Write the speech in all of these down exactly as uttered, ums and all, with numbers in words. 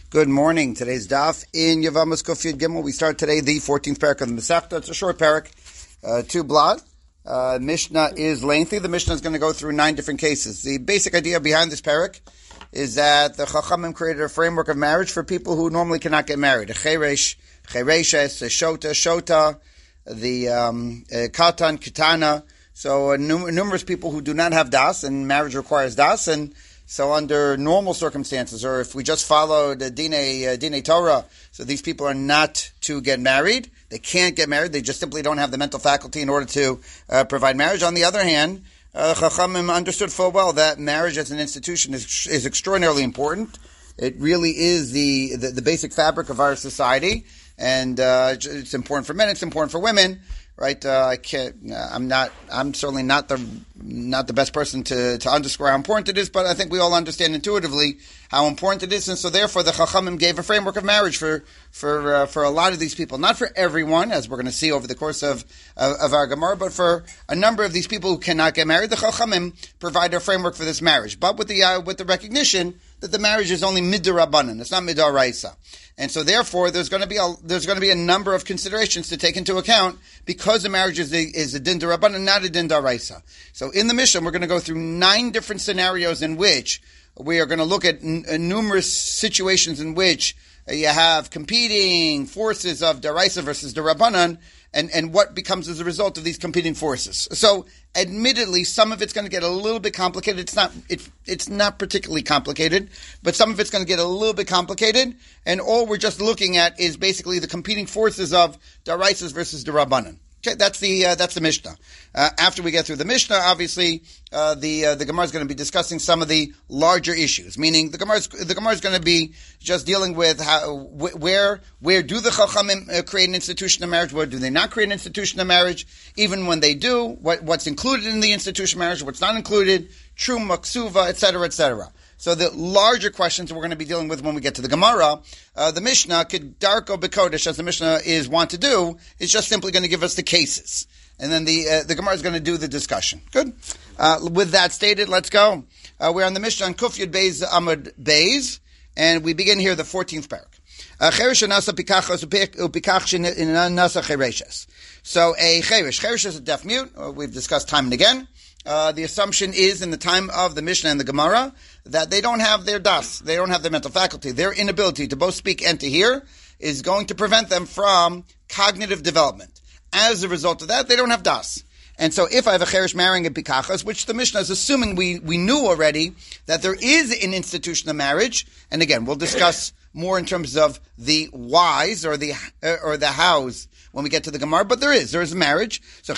Good morning. Today's daf in Yevamos Kuf Yud Gimel. We start today the fourteenth parak of the Masechta. It's a short parak, uh, two blot. Uh, Mishnah is lengthy. The Mishnah is going to go through nine different cases. The basic idea behind this parak is that the Chachamim created a framework of marriage for people who normally cannot get married. A cheresh, chereshes, a shota, shota, the um, uh, katan, kitana. So uh, num- numerous people who do not have das, and marriage requires das, and so under normal circumstances, or if we just follow the Dinei, uh, Dinei Torah, so these people are not to get married. They can't get married. They just simply don't have the mental faculty in order to uh, provide marriage. On the other hand, uh, Chachamim understood full well that marriage as an institution is, is extraordinarily important. It really is the, the, the basic fabric of our society, and uh, it's important for men, it's important for women. Right, uh, I can't. I'm not. I'm certainly not the not the best person to, to underscore how important it is. But I think we all understand intuitively how important it is, and so therefore the Chachamim gave a framework of marriage for for uh, for a lot of these people. Not for everyone, as we're going to see over the course of of, of our Gemara, but for a number of these people who cannot get married, the Chachamim provide a framework for this marriage, but with the uh, with the recognition that the marriage is only midirabanan. It's not midaraisa. And so, therefore, there's going to be a there's going to be a number of considerations to take into account because the marriage is a, is a din d'Rabbanan, not a din d'Oraisa. So, in the Mishnah, we're going to go through nine different scenarios in which we are going to look at n- numerous situations in which uh, you have competing forces of d'Oraisa versus d'Rabbanan, and and what becomes as a result of these competing forces. So, admittedly, some of it's going to get a little bit complicated. It's not it, it's not particularly complicated, but some of it's going to get a little bit complicated. And all we're just looking at is basically the competing forces of d'Oraisas versus d'Rabbanan. Okay, that's the uh, that's the Mishnah. Uh, after we get through the Mishnah, obviously uh, the uh, the Gemara is going to be discussing some of the larger issues. Meaning the Gemara the Gemara is going to be just dealing with how wh- where where do the Chachamim uh, create an institution of marriage? Where do they not create an institution of marriage? Even when they do, what, what's included in the institution of marriage, what's not included, true maksuva, et cetera, et cetera. So the larger questions we're going to be dealing with when we get to the Gemara, uh, the Mishnah, Kedarko B'Kodesh, as the Mishnah is want to do, is just simply going to give us the cases. And then the uh, the Gemara is going to do the discussion. Good. Uh, with that stated, let's go. Uh, we're on the Mishnah on Kuf Yud Beis Amud Beis, and we begin here the fourteenth parak. Cheresh nasa pikachos upikach nasa chereshes. So a cheresh, cheresh is a deaf mute. Uh, we've discussed time and again. Uh, the assumption is in the time of the Mishnah and the Gemara that they don't have their das, they don't have their mental faculty. Their inability to both speak and to hear is going to prevent them from cognitive development. As a result of that, they don't have das. And so if I have a cheresh marrying a pikachas, which the Mishnah is assuming we, we knew already that there is an institution of marriage, and again, we'll discuss more in terms of the whys or the uh, or the hows when we get to the Gemara, but there is. There is a marriage. So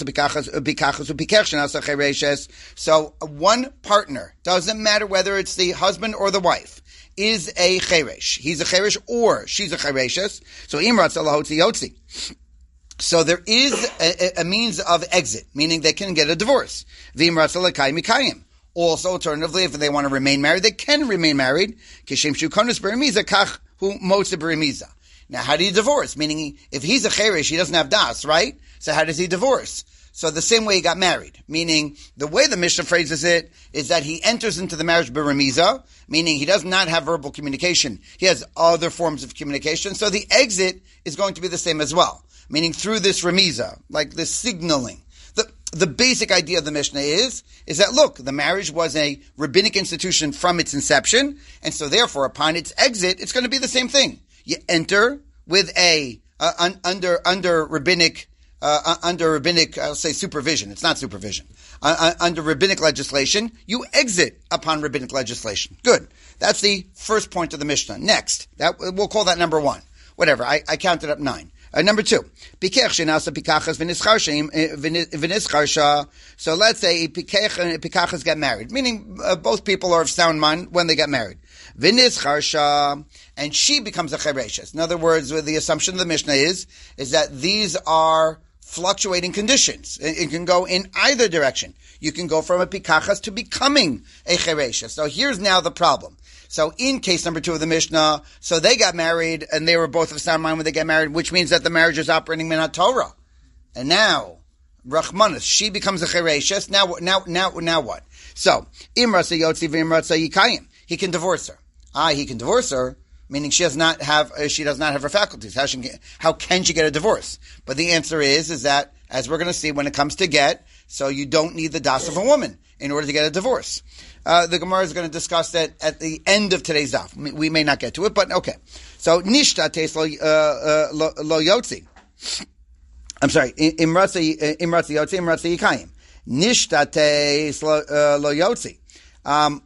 So one partner, doesn't matter whether it's the husband or the wife, is a cheresh. He's a cheresh or she's a chereshes. So imrat salahotzi yotzi. So there is a, a means of exit, meaning they can get a divorce. V'imrat salakai mikayim. Also, alternatively, if they want to remain married, they can remain married. Now, how do you divorce? Meaning, if he's a cheresh, he doesn't have das, right? So how does he divorce? So the same way he got married. Meaning, the way the Mishnah phrases it is that he enters into the marriage beremiza, meaning he does not have verbal communication. He has other forms of communication. So the exit is going to be the same as well. Meaning through this remiza, like this signaling. The basic idea of the Mishnah is, is that, look, the marriage was a rabbinic institution from its inception, and so therefore, upon its exit, it's going to be the same thing. You enter with a, uh, un, under, under rabbinic, uh, under rabbinic, I'll say supervision. It's not supervision. Uh, uh, under rabbinic legislation, you exit upon rabbinic legislation. Good. That's the first point of the Mishnah. Next, that, we'll call that number one. Whatever, I, I counted up nine. Uh, number two, so let's say pikach and pikachas get married, meaning uh, both people are of sound mind when they get married. And she becomes a chereshes. In other words, the assumption of the Mishnah is, is that these are fluctuating conditions. It, it can go in either direction. You can go from a pikachas to becoming a chereshes. So here's now the problem. So in case number two of the Mishnah, so they got married and they were both of sound mind when they get married, which means that the marriage is operating minat Torah. And now, Rachmanis, she becomes a chereshes. Now, now, now, now what? So, imrasa yotzi v'imrasa yikayim. He can divorce her. Ah, he can divorce her. meaning she does not have uh, she does not have her faculties. How, she get, how can she get a divorce? But the answer is is that, as we're going to see when it comes to get, so you don't need the das of a woman in order to get a divorce. Uh, the Gemara is going to discuss that at the end of today's daf. We may not get to it, but okay. So nishta tes lo lo yotzi. I'm sorry. Imratzi imratzi yotzi imratzi yikayim. Nishta tes lo yotzi. Um,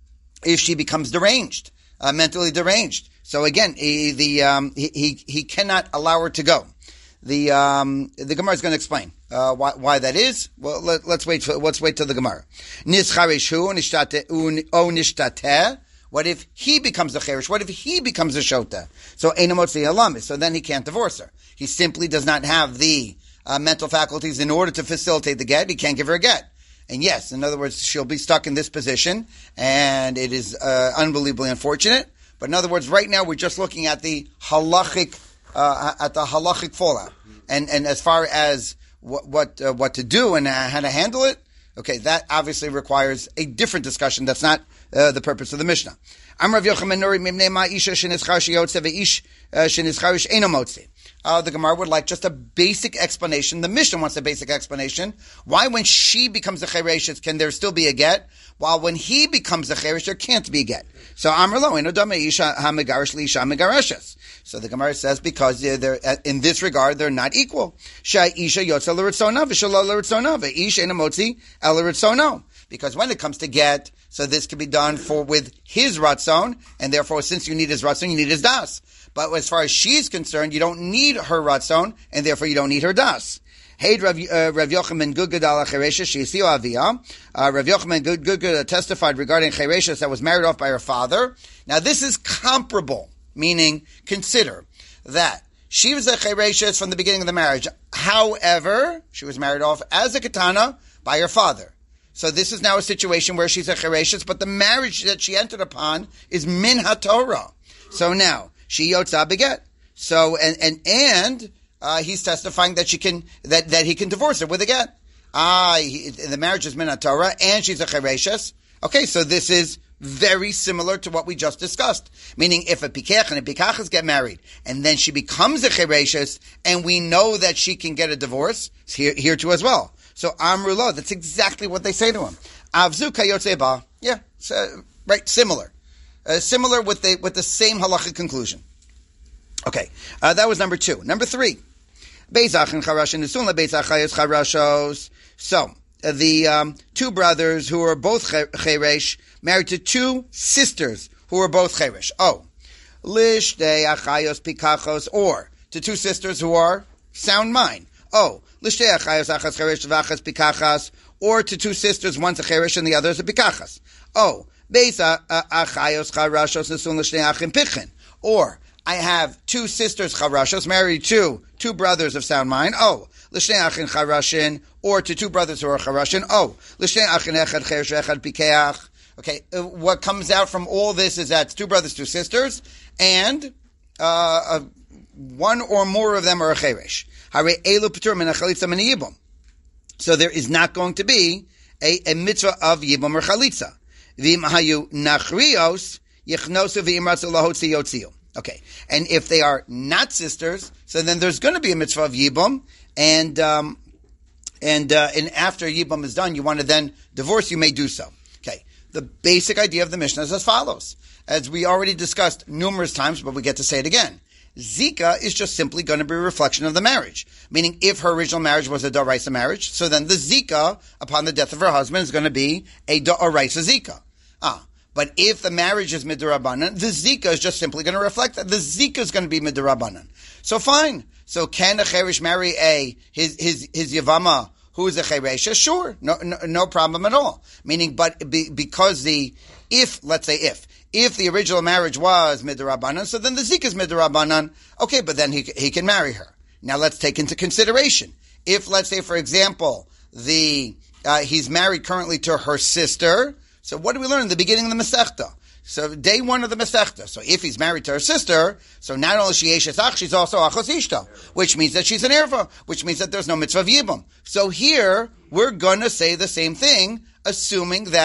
if she becomes deranged, uh, mentally deranged. So again, he, the um, he, he he cannot allow her to go. The um, the Gemara is going to explain uh, why why that is. Well, let, let's wait. For, let's wait till the Gemara. Nischareshu nishtate o nishtate. What if he becomes a cherish? What if he becomes a shota? So enamotzi halamis. So then he can't divorce her. He simply does not have the uh, mental faculties in order to facilitate the get. He can't give her a get. And yes, in other words, she'll be stuck in this position, and it is uh, unbelievably unfortunate. But in other words, right now we're just looking at the halachic, uh, at the halachic fallout, and and as far as what what, uh, what to do and uh, how to handle it, okay, that obviously requires a different discussion. That's not uh, the purpose of the Mishnah. Amar Rav Yochanan Nuri mimnei ma isha shenischar sheyotze ve'ish shenischar eino motzi. Uh, the Gemara would like just a basic explanation. The Mishnah wants a basic explanation. Why, when she becomes a chereshes, can there still be a get, while when he becomes a cheresh, there can't be a get? So Amar lo eno dama isha hamegarish liisha megareshes. So the Gemara says because they're, they're in this regard they're not equal. Shai isha yotza l'ritzona v'shelo l'ritzona ve'ish eno motzi el l'ritzono. Because when it comes to get, so this can be done for with his ratzon, and therefore since you need his ratzon, you need his das. But as far as she's concerned, you don't need her ratzon, and therefore you don't need her das. Hey, Rav Yochanan Gudgud ala Chereshes she'isiu avia. Rav Yochanan Gudgud testified regarding Chereshes that was married off by her father. Now this is comparable, meaning consider that she was a Chereshes from the beginning of the marriage. However, she was married off as a katana by her father. So this is now a situation where she's a Chereshes, but the marriage that she entered upon is min haTorah. So now she yotza beget. So and and and uh, he's testifying that she can that, that he can divorce her with a get. Ah, he, the marriage is min haTorah, and she's a Chereshes. Okay, so this is very similar to what we just discussed. Meaning, if a pikach and a pikachas get married, and then she becomes a Chereshes, and we know that she can get a divorce, here here too as well. So Amrulo, that's exactly what they say to him. Avzu kayotze ba, yeah, so, right, similar, uh, similar with the with the same halachic conclusion. Okay, uh, that was number two. Number three, beizach and charashin nisun lebeizach chayos charashos. So uh, the um, two brothers who are both cheresh married to two sisters who are both cheresh. Oh, lishtei achayos pikachos, or to two sisters who are sound mind. Oh, or to two sisters, one's a cheresh and the other is a pikachas. Oh, or I have two sisters charashos married to two brothers of sound mind. Oh, or to two brothers who are charashin. Oh, okay. What comes out from all this is that it's two brothers, two sisters, and uh, uh, one or more of them are a cheresh. So there is not going to be a, a mitzvah of yibum or chalitza. Okay, and if they are not sisters, so then there's going to be a mitzvah of yibum, and um, and uh, and after yibum is done, you want to then divorce, you may do so. Okay, the basic idea of the Mishnah is as follows, as we already discussed numerous times, but we get to say it again. Zika is just simply going to be a reflection of the marriage. Meaning, if her original marriage was a D'oraisa marriage, so then the Zika, upon the death of her husband, is going to be a D'oraisa Zika. Ah, but if the marriage is Midrabanan, the Zika is just simply going to reflect that. The Zika is going to be Midrabanan. So fine. So can a Cheresh marry a, his, his, his Yavama, who is a Cheresha? Sure. No, no, no problem at all. Meaning, but be, because the, if, let's say if, If the original marriage was midirabanan, so then the zik is midirabanan. Okay, but then he he can marry her. Now let's take into consideration. If, let's say, for example, the uh, he's married currently to her sister. So what do we learn in the beginning of the Masechta? So day one of the Masechta. So if he's married to her sister, so not only she Eshes Ach, she's also Achos Ishta, which means that she's an Erva, which means that there's no mitzvah of Yibum. So here, we're going to say the same thing, assuming that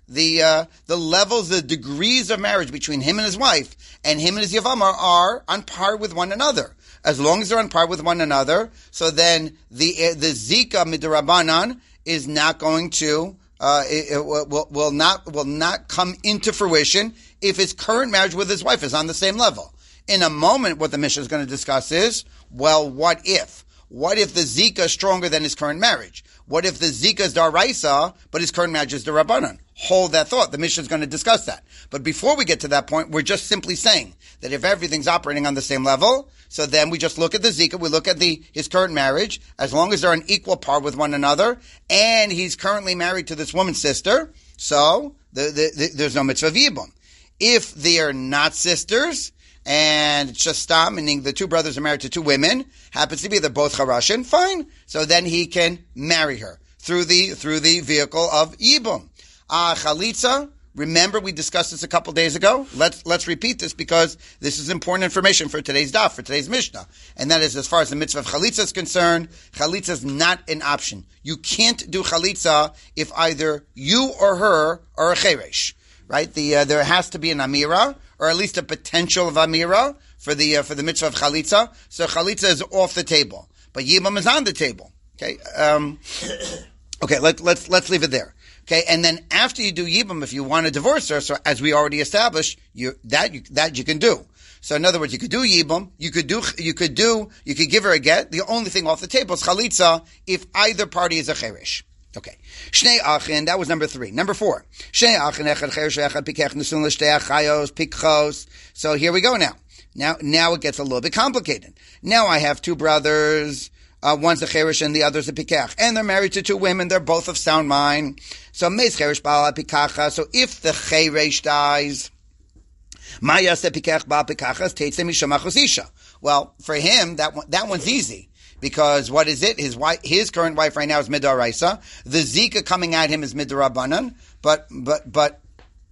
the uh, the levels, the degrees of marriage between him and his wife and him and his Yavama are on par with one another. As long as they're on par with one another, so then the uh, the Zika Midrabanan is not going to uh, it, it will, will not will not come into fruition if his current marriage with his wife is on the same level. In a moment, what the Mishnah is going to discuss is, well, what if? What if the Zika is stronger than his current marriage? What if the Zika is Daraisa, but his current marriage is Darabanan? Hold that thought. The Mishnah is going to discuss that. But before we get to that point, we're just simply saying that if everything's operating on the same level, so then we just look at the Zika, we look at the his current marriage, as long as they're on equal par with one another, and he's currently married to this woman's sister, so the, the, the, there's no mitzvah v'yibum. If they are not sisters, and it's just stam, meaning the two brothers are married to two women, happens to be they're both Harashin, fine. So then he can marry her through the through the vehicle of Yibum. Ah, uh, Chalitza, remember we discussed this a couple days ago? Let's let's repeat this because this is important information for today's daf, for today's Mishnah. And that is, as far as the mitzvah of Chalitza is concerned, Chalitza is not an option. You can't do Chalitza if either you or her are a Cheresh. Right? The uh, there has to be an Amira, or at least a potential of Amira for the uh, for the mitzvah of Chalitza. So Chalitza is off the table, but Yibum is on the table. Okay, um, okay. Let, let's let's leave it there. Okay, and then after you do Yibum, if you want to divorce her, so as we already established, you that you that you can do. So in other words, you could do Yibum, you could do you could do you could give her a get. The only thing off the table is Chalitza if either party is a Cheresh. Okay. Shnei achin, that was number three. Number four. Shnei achin echad cheresh echad pikech nusun l'shtei achayos pikchos. So here we go now. Now, now it gets a little bit complicated. Now I have two brothers. Uh, one's a cheresh and the other's a pikech. And they're married to two women. They're both of sound mind. So meis cheresh ba'al pikacha. So if the cheresh dies, ma yaseh pikech ba'al pikachas teitzeh mishamachos isha. Well, for him, that one, that one's easy. Because what is it? His wife, his current wife right now is midaraisa. The Zika coming at him is midarabanan, but but but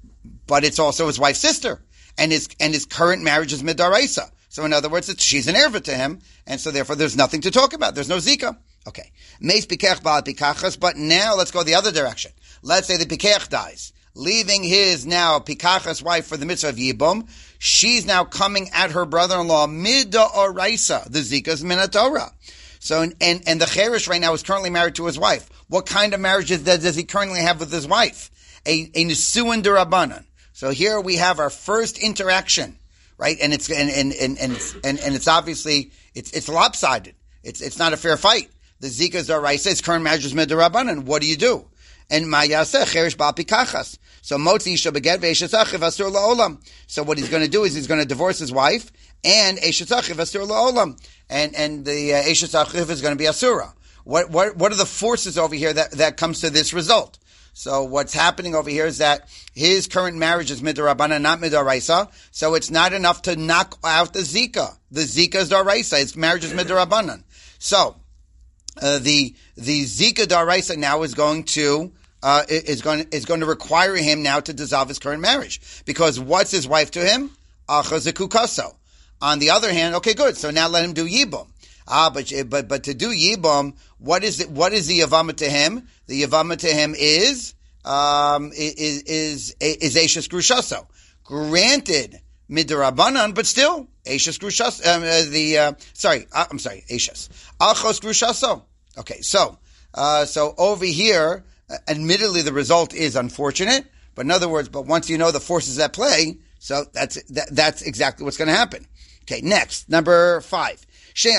but it's also his wife's sister, and his and his current marriage is midaraisa. So in other words, it's, she's an erva to him, and so therefore there's nothing to talk about. There's no Zika. Okay, meis pikech ba'al pikachas. But now let's go the other direction. Let's say the pikech dies, leaving his now pikachas wife for the mitzvah of Yibum. She's now coming at her brother-in-law midaraisa. The Zika is minatorah. So, and, and the Cheresh right now is currently married to his wife. What kind of marriages does, does he currently have with his wife? A, a Nisuin Durabanan. So here we have our first interaction, right? And it's, and, and, and, and, it's, and, and it's obviously, it's, it's lopsided. It's, it's not a fair fight. The Zika is Daraisa, his current marriage is Midurabanan. What do you do? And Mayaseh Cheresh Ba'al Pikachas. So Motzi Isha Beget Ve'eshes Achiv Asur La'olam. So what he's going to do is he's going to divorce his wife and Eshes Achiv Asur La'olam. And, and the uh, Eshes Achiv is going to be Asura. What, what, what are the forces over here that, that comes to this result? So what's happening over here is that his current marriage is Midarabanan, not Midaraisa. So it's not enough to knock out the Zika. The Zika is Daraisa. His marriage is Midarabanan. So, Uh, the the Zika Daraisa now is going to uh, is going is going to require him now to dissolve his current marriage, because what's his wife to him? Achazikukaso. On the other hand, okay, good. So now let him do Yibum. Ah, but but but to do Yibum, what is it? What is the Yavama to him? The Yavama to him is um is is is Eishes Grushaso. Granted, Midarabanan, but still, Eishes Grushas, um, uh, the, uh, sorry, uh, I'm sorry, Eishes. Achos Grushaso. Okay, so, uh, so over here, uh, admittedly the result is unfortunate, but in other words, but once you know the forces at play, so that's, that, that's exactly what's going to happen. Okay, next, number five. So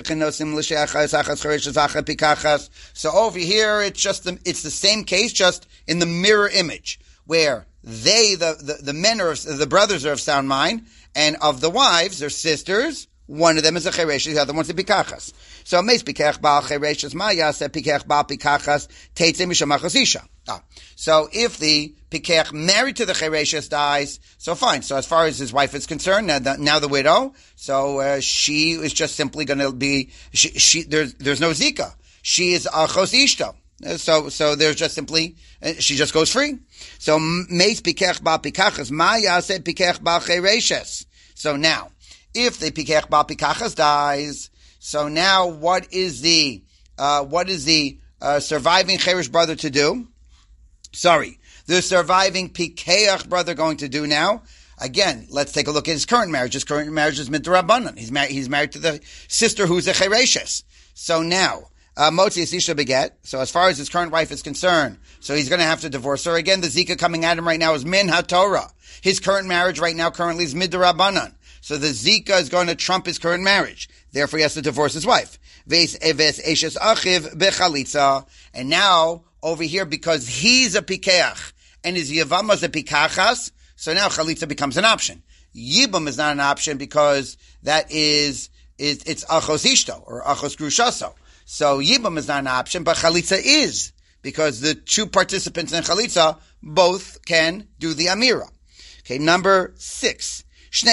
over here, it's just, the, it's the same case, just in the mirror image, where they, the, the, the men are, the brothers are of sound mind, and of the wives, they're sisters. One of them is a cheresh, the other one's a pikachas. So, meis pikech ba'al chereshes maya se pikech ba'al pikachas teitze mishamachos isha. Ah. So, if the pikech married to the chereshes dies, so fine. So, as far as his wife is concerned, now the, now the widow, so uh, she is just simply going to be, she, she there's there's no zika. She is achos ishto. So, so there's just simply, she just goes free. So, meis pikech ba'al pikachas maya se pikech ba'al chereshes. So now, if the pikech ba'al pikachas dies, so now what is the uh, what is the uh, surviving cheresh brother to do? Sorry, the surviving Pikeach brother going to do now? Again, let's take a look at his current marriage. His current marriage is midrabanan. He's married. He's married to the sister who's a chereshes. So now, motzi isha beget. So as far as his current wife is concerned, so he's going to have to divorce her. Again, the zika coming at him right now is min haTorah. His current marriage right now currently is midrabanan. So the zika is going to trump his current marriage. Therefore, he has to divorce his wife. Ves eves eshes achiv bechalitza. And now over here, because he's a pikeach and his yavama is a pikachas. So now chalitza becomes an option. Yibum is not an option because that is, is it's achos ishto or achos grushaso. So yibum is not an option, but chalitza is because the two participants in chalitza both can do the amira. Okay, number six. So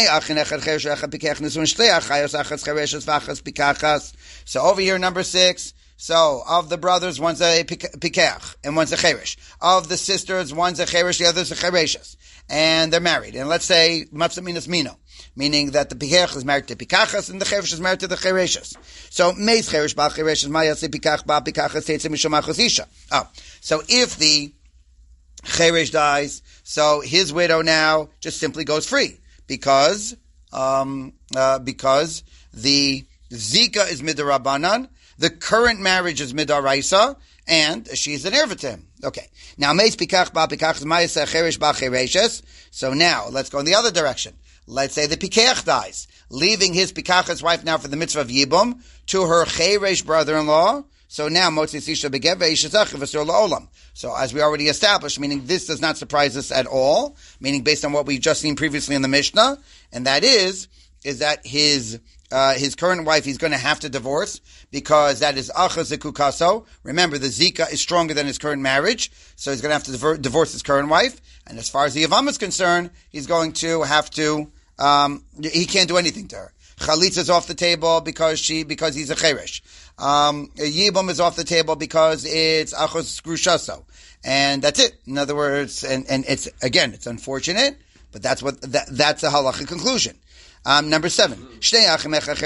over here, number six. So, of the brothers, one's a pikeach and one's a cheresh. Of the sisters, one's a cheresh, the other's a chereshes. And they're married. And let's say, matzaminas mino, meaning that the pikeach is married to pikachas and the cheresh is married to the chereshes. So, meis cheresh ba'al chereshes, ma'yase pikach ba'al pikachas, teitze mishom achos isha. Oh, so if the cheresh dies, so his widow now just simply goes free because, um, uh, because the zika is midarabanan. The current marriage is midaraisa, and she's an erva to him. Okay. Now, meis pikach ba pikach ma'aseh cheresh ba chereshes. So now, let's go in the other direction. Let's say the pikach dies, leaving his pikach's wife now for the mitzvah of yibum to her cheresh brother-in-law. So now, motzi isha begev ve'ishatzach v'asur la'olam. So as we already established, meaning this does not surprise us at all, meaning based on what we've just seen previously in the Mishnah, and that is, is that his Uh, his current wife, he's going to have to divorce because that is achaz zekukaso. Remember, the zika is stronger than his current marriage, so he's going to have to diver- divorce his current wife. And as far as the yavam is concerned, he's going to have to, um, he can't do anything to her. Chalitza is off the table because she, because he's a cheresh. Um, Yibum is off the table because it's achaz grushaso. And that's it. In other words, and, and it's, again, it's unfortunate, but that's what, that, that's a halachic conclusion. Um, number seven. So, um,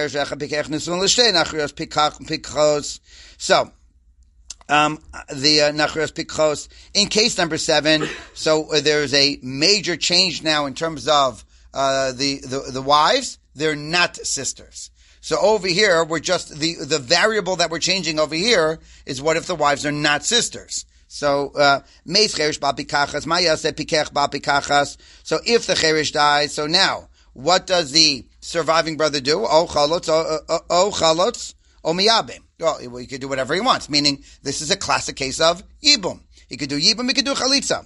the uh, nachrios pikchos. In case number seven, so uh, there's a major change now in terms of uh, the, the the wives. They're not sisters. So over here, we're just the the variable that we're changing over here is what if the wives are not sisters. So, uh, meis cheresh ba pikachas, ma'yaseh pikech ba pikachas. So if the cheresh dies, so now. What does the surviving brother do? Oh, chalotz, oh, oh, oh chalotz, oh, miyabim. Well, he could do whatever he wants, meaning this is a classic case of yibum. He could do yibum, he could do chalitza.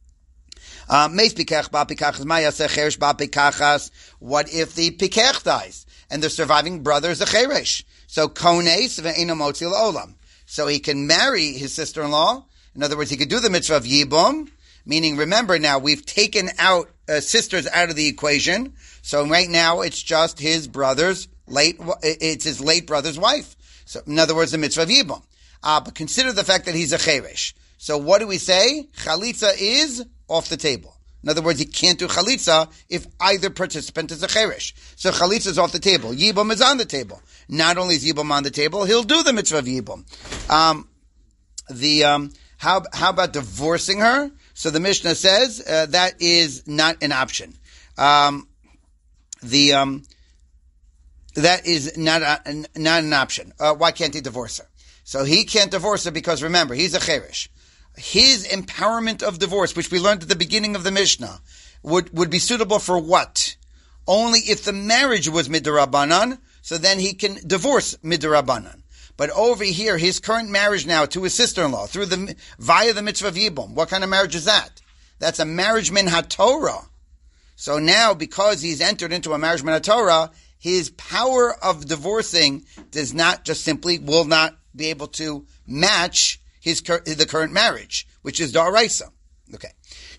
Meis pikech ba pikachas, ma'yaseh cheresh ba pikachas. What if the pikech dies and the surviving brother is a cheresh? So, kones ve'eno motzi la'olam. So he can marry his sister-in-law. In other words, he could do the mitzvah of yibum. Meaning, remember now, we've taken out uh, sisters out of the equation. So right now, it's just his brother's late, it's his late brother's wife. So, in other words, the mitzvah of Yibum. Uh, but consider the fact that he's a cheresh. So what do we say? Chalitza is off the table. In other words, he can't do chalitza if either participant is a cheresh. So chalitza is off the table. Yibum is on the table. Not only is Yibum on the table, he'll do the mitzvah of Yibum. Um, the, um, how, how about divorcing her? So the Mishnah says uh, that is not an option. Um, the um, that is not a, not an option. Uh, why can't he divorce her? So he can't divorce her because remember he's a cheresh. His empowerment of divorce, which we learned at the beginning of the Mishnah, would would be suitable for what? Only if the marriage was midarabanan, so then he can divorce midarabanan. But over here, his current marriage now to his sister-in-law, through the, via the mitzvah of Yibum, what kind of marriage is that? That's a marriage min haTorah. So now, because he's entered into a marriage min haTorah, his power of divorcing does not just simply, will not be able to match his, the current marriage, which is da'araisa. Okay.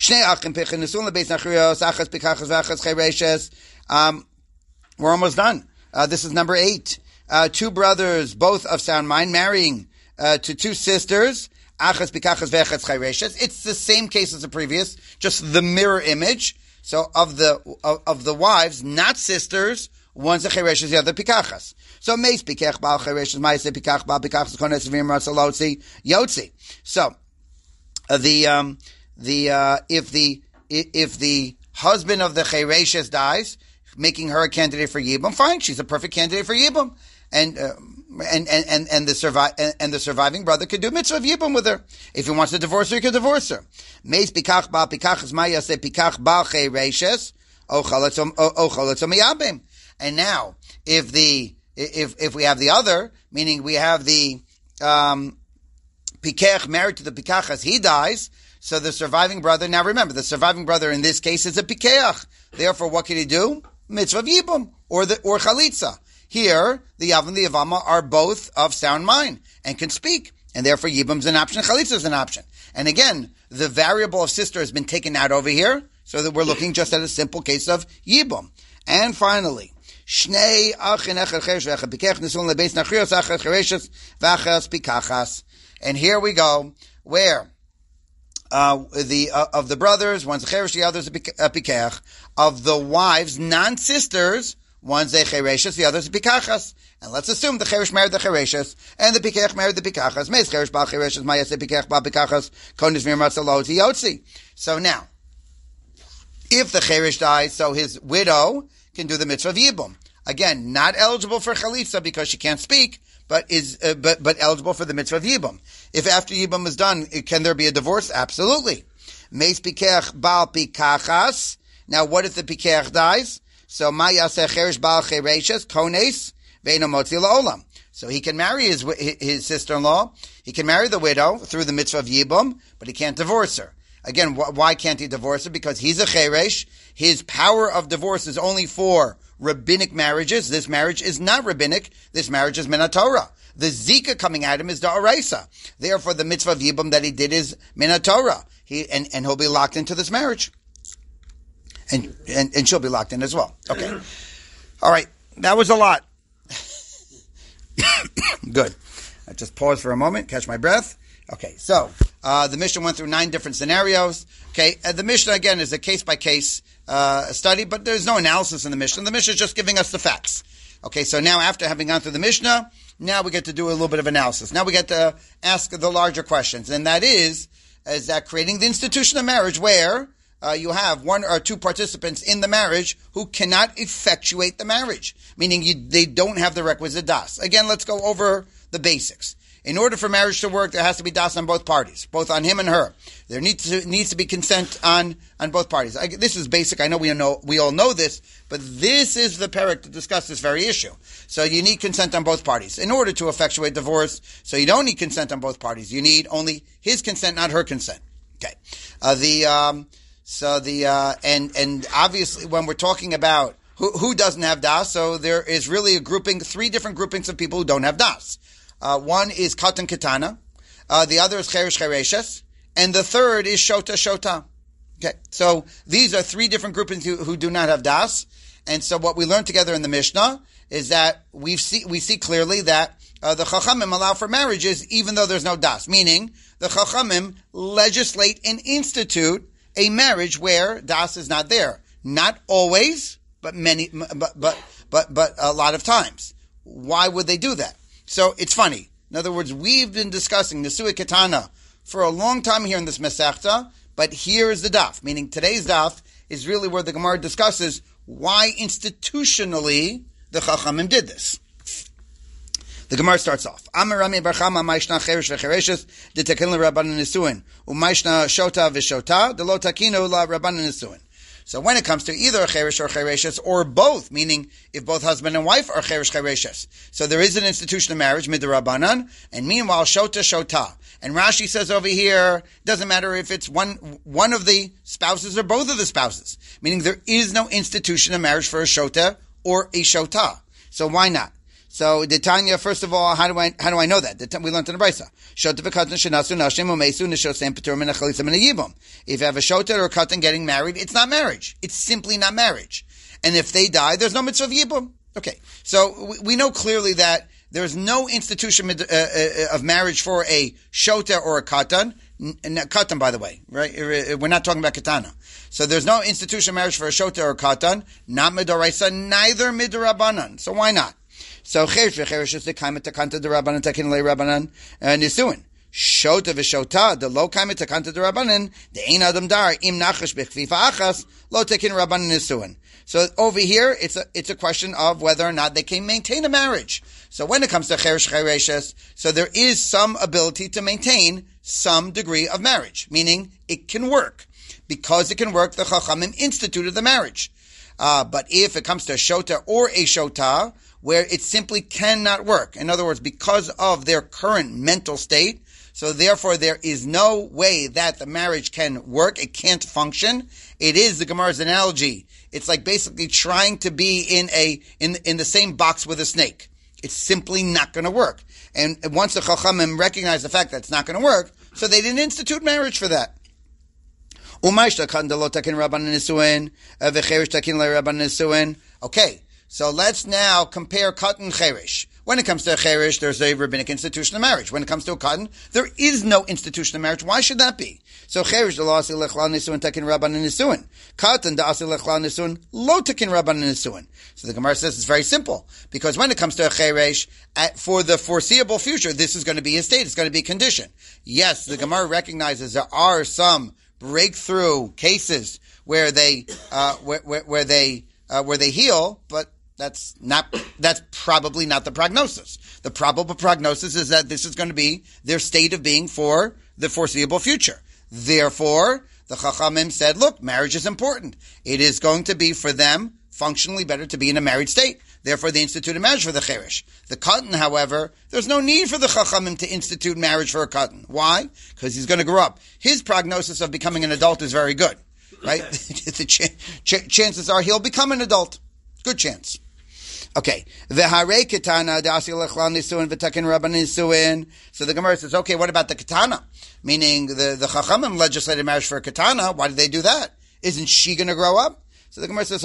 Um, we're almost done. Uh, this is number eight. Uh, two brothers, both of sound mind, marrying uh, to two sisters. Achas pikachas ve'achas chayreshes. It's the same case as the previous, just the mirror image. So of the of, of the wives, not sisters, one's a chayreshes, the other pikachas. So meis pikach ba'al chayreshes, ma'aseh pikach ba'al pikachas kones v'im ratzalotzi yotzi. So uh, the um the uh, if the if the husband of the Chereshes dies, making her a candidate for Yibum, fine, she's a perfect candidate for Yibum, and uh, and and and and the survive and, and the surviving brother could do mitzvah of Yibum with her. If he wants to divorce her, he could divorce her. Meis pikach bal pikach is maya se pikach bal Chereshes ochalatzom ochalatzom yabim. And now, if the if if we have the other, meaning we have the um, pikach married to the pikach as he dies. So the surviving brother, now remember, the surviving brother in this case is a pikeach. Therefore, what can he do? Mitzvah of Yibum, or the, or chalitza. Here, the Yav and the Yavama are both of sound mind, and can speak. And therefore, Yibum's an option, chalitza's an option. And again, the variable of sister has been taken out over here, so that we're looking just at a simple case of Yibum. And finally, Shnei achin echad cheresh v'echad pikeach nisun lebeis nachrios achad chereshes v'achas pikachas. And here we go, where Uh, the uh, of the brothers, one's a cheresh, the other's a pikeach. Of the wives, non-sisters, one's a chereshes, the other's a pikachas. And let's assume the cheresh married the chereshes, and the pikeach married the pikachas. Meis cheresh bal chereshes, mayas the pikeach bal pikachas, konis mir matzalot yotzi. So now, if the cheresh dies, so his widow can do the mitzvah of Yibum. Again, not eligible for chalitza because she can't speak, but is uh, but but eligible for the mitzvah of Yibum. If after Yibum is done, can there be a divorce? Absolutely. Meis pikech bal pikachas. Now, what if the pikech dies? So ma yaseh cheresh bal chereshes kones ve'eno motzi la'olam. So he can marry his his sister-in-law. He can marry the widow through the mitzvah of Yibum, but he can't divorce her. Again, wh- why can't he divorce her? Because he's a cheresh. His power of divorce is only for rabbinic marriages. This marriage is not rabbinic. This marriage is minat Torah. The zika coming at him is da'oraisa. Therefore, the mitzvah of Yibum that he did is minat Torah. He and, and he'll be locked into this marriage, and, and and she'll be locked in as well. Okay, all right. That was a lot. Good. I just pause for a moment, catch my breath. Okay, so uh, the Mishnah went through nine different scenarios. Okay, uh, the Mishnah again is a case by case study, but there's no analysis in the Mishnah. The Mishnah is just giving us the facts. Okay, so now after having gone through the Mishnah, now we get to do a little bit of analysis. Now we get to ask the larger questions, and that is, is that creating the institution of marriage where uh, you have one or two participants in the marriage who cannot effectuate the marriage, meaning you, they don't have the requisite das. Again, let's go over the basics. In order for marriage to work, there has to be das on both parties, both on him and her. There needs to needs to be consent on, on both parties. I, this is basic. I know we know we all know this, but this is the parak to discuss this very issue. So you need consent on both parties in order to effectuate divorce. So you don't need consent on both parties. You need only his consent, not her consent. Okay. Uh, the um, so the uh, and and obviously when we're talking about who who doesn't have das, so there is really a grouping, three different groupings of people who don't have das. Uh, one is katan katana, uh, the other is cheresh chereshes, and the third is shota shota. Okay, so these are three different groupings who, who do not have das. And so what we learned together in the Mishnah is that we see we see clearly that uh, the Chachamim allow for marriages even though there's no das, meaning the Chachamim legislate and institute a marriage where das is not there. Not always, but many, but but but but a lot of times. Why would they do that? So it's funny. In other words, we've been discussing Nesui Katana for a long time here in this Masechta, but here is the daf, meaning today's daf is really where the Gemara discusses why institutionally the Chachamim did this. The Gemara starts off. Amar Rami bar Chama ma'ishna cheresh v'chereshes d'takin l'Rabbanan Nisuin u'ma'ishna shota v'shota d'lo takinu l'Rabbanan Nisuin. So when it comes to either a cheresh or chereshes, or both, meaning if both husband and wife are cheresh chereshes, so there is an institution of marriage, midrabanan, and meanwhile shota shota. And Rashi says over here, doesn't matter if it's one one of the spouses or both of the spouses, meaning there is no institution of marriage for a shota or a shota. So why not? So the Tanya, first of all, how do I how do I know that? We learned in the Brisa. Shota v'katan shenasu nashim u'meisu nishosem petur min hachalitza min hayibum. If you have a shota or a katan getting married, it's not marriage. It's simply not marriage. And if they die, there's no mitzvah of yibum. Okay, so we, we know clearly that there's no institution uh, uh, of marriage for a shota or a katan. N- katan, by the way, right? We're not talking about katana. So there's no institution of marriage for a shota or a katan. Not midoraisa, neither midorabanan. So why not? So cheresh v'chereshes the kaimet takanta the rabbanan takin le rabbanan nisuin Shota v'shota, the lo kaimet takanta de rabbanin, the ein adam dar, im nachash b'chfifa achas, lo tekin rabbanin nisuin. So over here, it's a, it's a question of whether or not they can maintain a marriage. So when it comes to cheresh chereshes, so there is some ability to maintain some degree of marriage, meaning it can work. Because it can work, the chachamim instituted the marriage. Uh, but if it comes to a shota or a shota, where it simply cannot work, in other words, because of their current mental state, so therefore there is no way that the marriage can work, it can't function. It is the Gemara's analogy. It's like basically trying to be in a, in, in the same box with a snake. It's simply not going to work. And once the chachamim recognize the fact that it's not going to work, so they didn't institute marriage for that. Okay, so let's now compare katan cherish. When it comes to a cherish, there's a rabbinic institution of marriage. When it comes to a katan, there is no institution of marriage. Why should that be? So cherish, the law asil lechlal nisuin takin rabbanan nisuin. Katan, the asil lechlal nisuin lo takin rabbanan nisuin. So the Gemara says it's very simple. Because when it comes to a cherish, for the foreseeable future, this is going to be his state. It's going to be a condition. Yes, the Gemara recognizes there are some breakthrough cases where they, uh, where, where, where they, uh, where they heal, but that's not, that's probably not the prognosis. The probable prognosis is that this is going to be their state of being for the foreseeable future. Therefore, the Chachamim said, look, marriage is important. It is going to be for them functionally better to be in a married state. Therefore, they instituted marriage for the cherish. The katan, however, there's no need for the chachamim to institute marriage for a katan. Why? Because he's going to grow up. His prognosis of becoming an adult is very good, right? the ch- ch- chances are he'll become an adult. Good chance. Okay. V'harei ketana da'asi lechlan nisuin v'takin rabban nisuin. So the Gemara says, okay, what about the ketana? Meaning the, the chachamim legislated marriage for a ketana. Why did they do that? Isn't she going to grow up? So the Gemara says,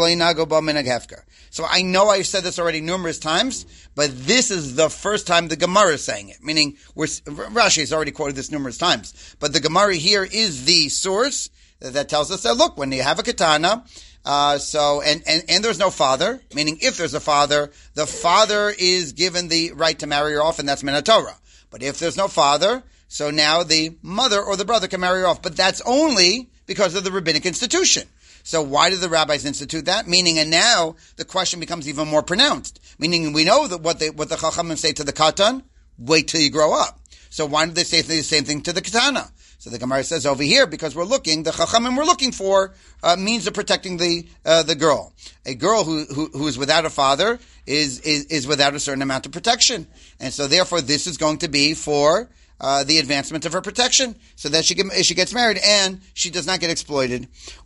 so I know I've said this already numerous times, but this is the first time the Gemara is saying it. Meaning, we're, Rashi has already quoted this numerous times, but the Gemara here is the source that tells us that, look, when you have a katana, uh, so, and, and, and there's no father, meaning if there's a father, the father is given the right to marry her off, and that's Min Torah. But if there's no father, so now the mother or the brother can marry her off, but that's only because of the rabbinic institution. So why did the rabbis institute that? Meaning, and now the question becomes even more pronounced. Meaning, we know that what they, what the chachamim say to the katan, wait till you grow up. So why did they say the same thing to the katana? So the Gemara says over here, because we're looking, the chachamim we're looking for uh, means of protecting the uh, the girl. A girl who, who who is without a father is, is is without a certain amount of protection, and so therefore this is going to be for Uh, the advancement of her protection, so that she get, she gets married and she does not get exploited.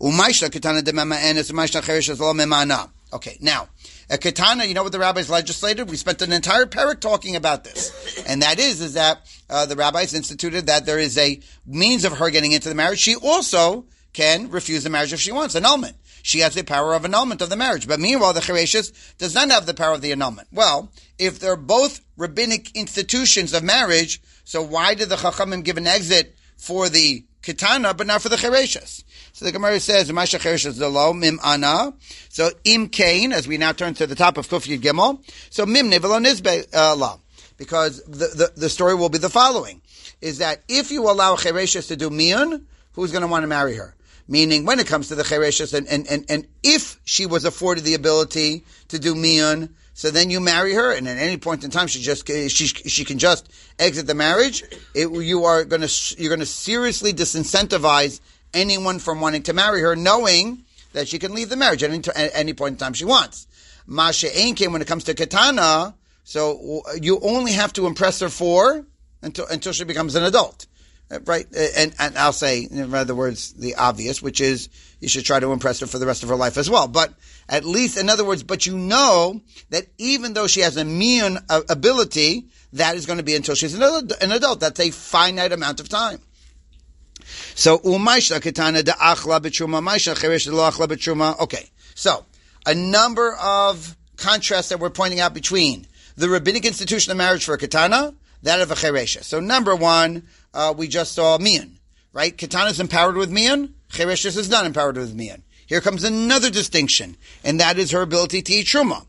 Okay, now, a katana, you know what the rabbis legislated? We spent an entire parak talking about this. And that is, is that uh, the rabbis instituted that there is a means of her getting into the marriage. She also can refuse the marriage if she wants, annulment. She has the power of annulment of the marriage. But meanwhile, the chereshes does not have the power of the annulment. Well, if they're both rabbinic institutions of marriage, so why did the chachamim give an exit for the katana, but not for the chereshes? So the Gemara says, "Masha chereshes lo mim ana." So im kain, as we now turn to the top of Kuf Yud Gimel. So mim nevelo nizbe la, because the, the the story will be the following: is that if you allow chereshes to do miyun, who's going to want to marry her? Meaning, when it comes to the chereshes, and, and, and, and if she was afforded the ability to do miyun, so then you marry her, and at any point in time, she just she she can just exit the marriage. It, you are going to you're going to seriously disincentivize anyone from wanting to marry her, knowing that she can leave the marriage at any, at any point in time she wants. Masha Einkein, when it comes to katana, so you only have to impress her for until until she becomes an adult. Right, and, and I'll say, in other words, the obvious, which is you should try to impress her for the rest of her life as well. But at least, in other words, but you know that even though she has a mean ability, that is going to be until she's an adult. That's a finite amount of time. So, umaisha ketana de achla b'truma, maisha cheresh de lo achla b'truma. Okay, so a number of contrasts that we're pointing out between the rabbinic institution of marriage for a katana, that of a cheresha. So, number one. Uh, we just saw miyan, right? Katana is empowered with miyan. Chereshes is not empowered with miyan. Here comes another distinction, and that is her ability to eat truma.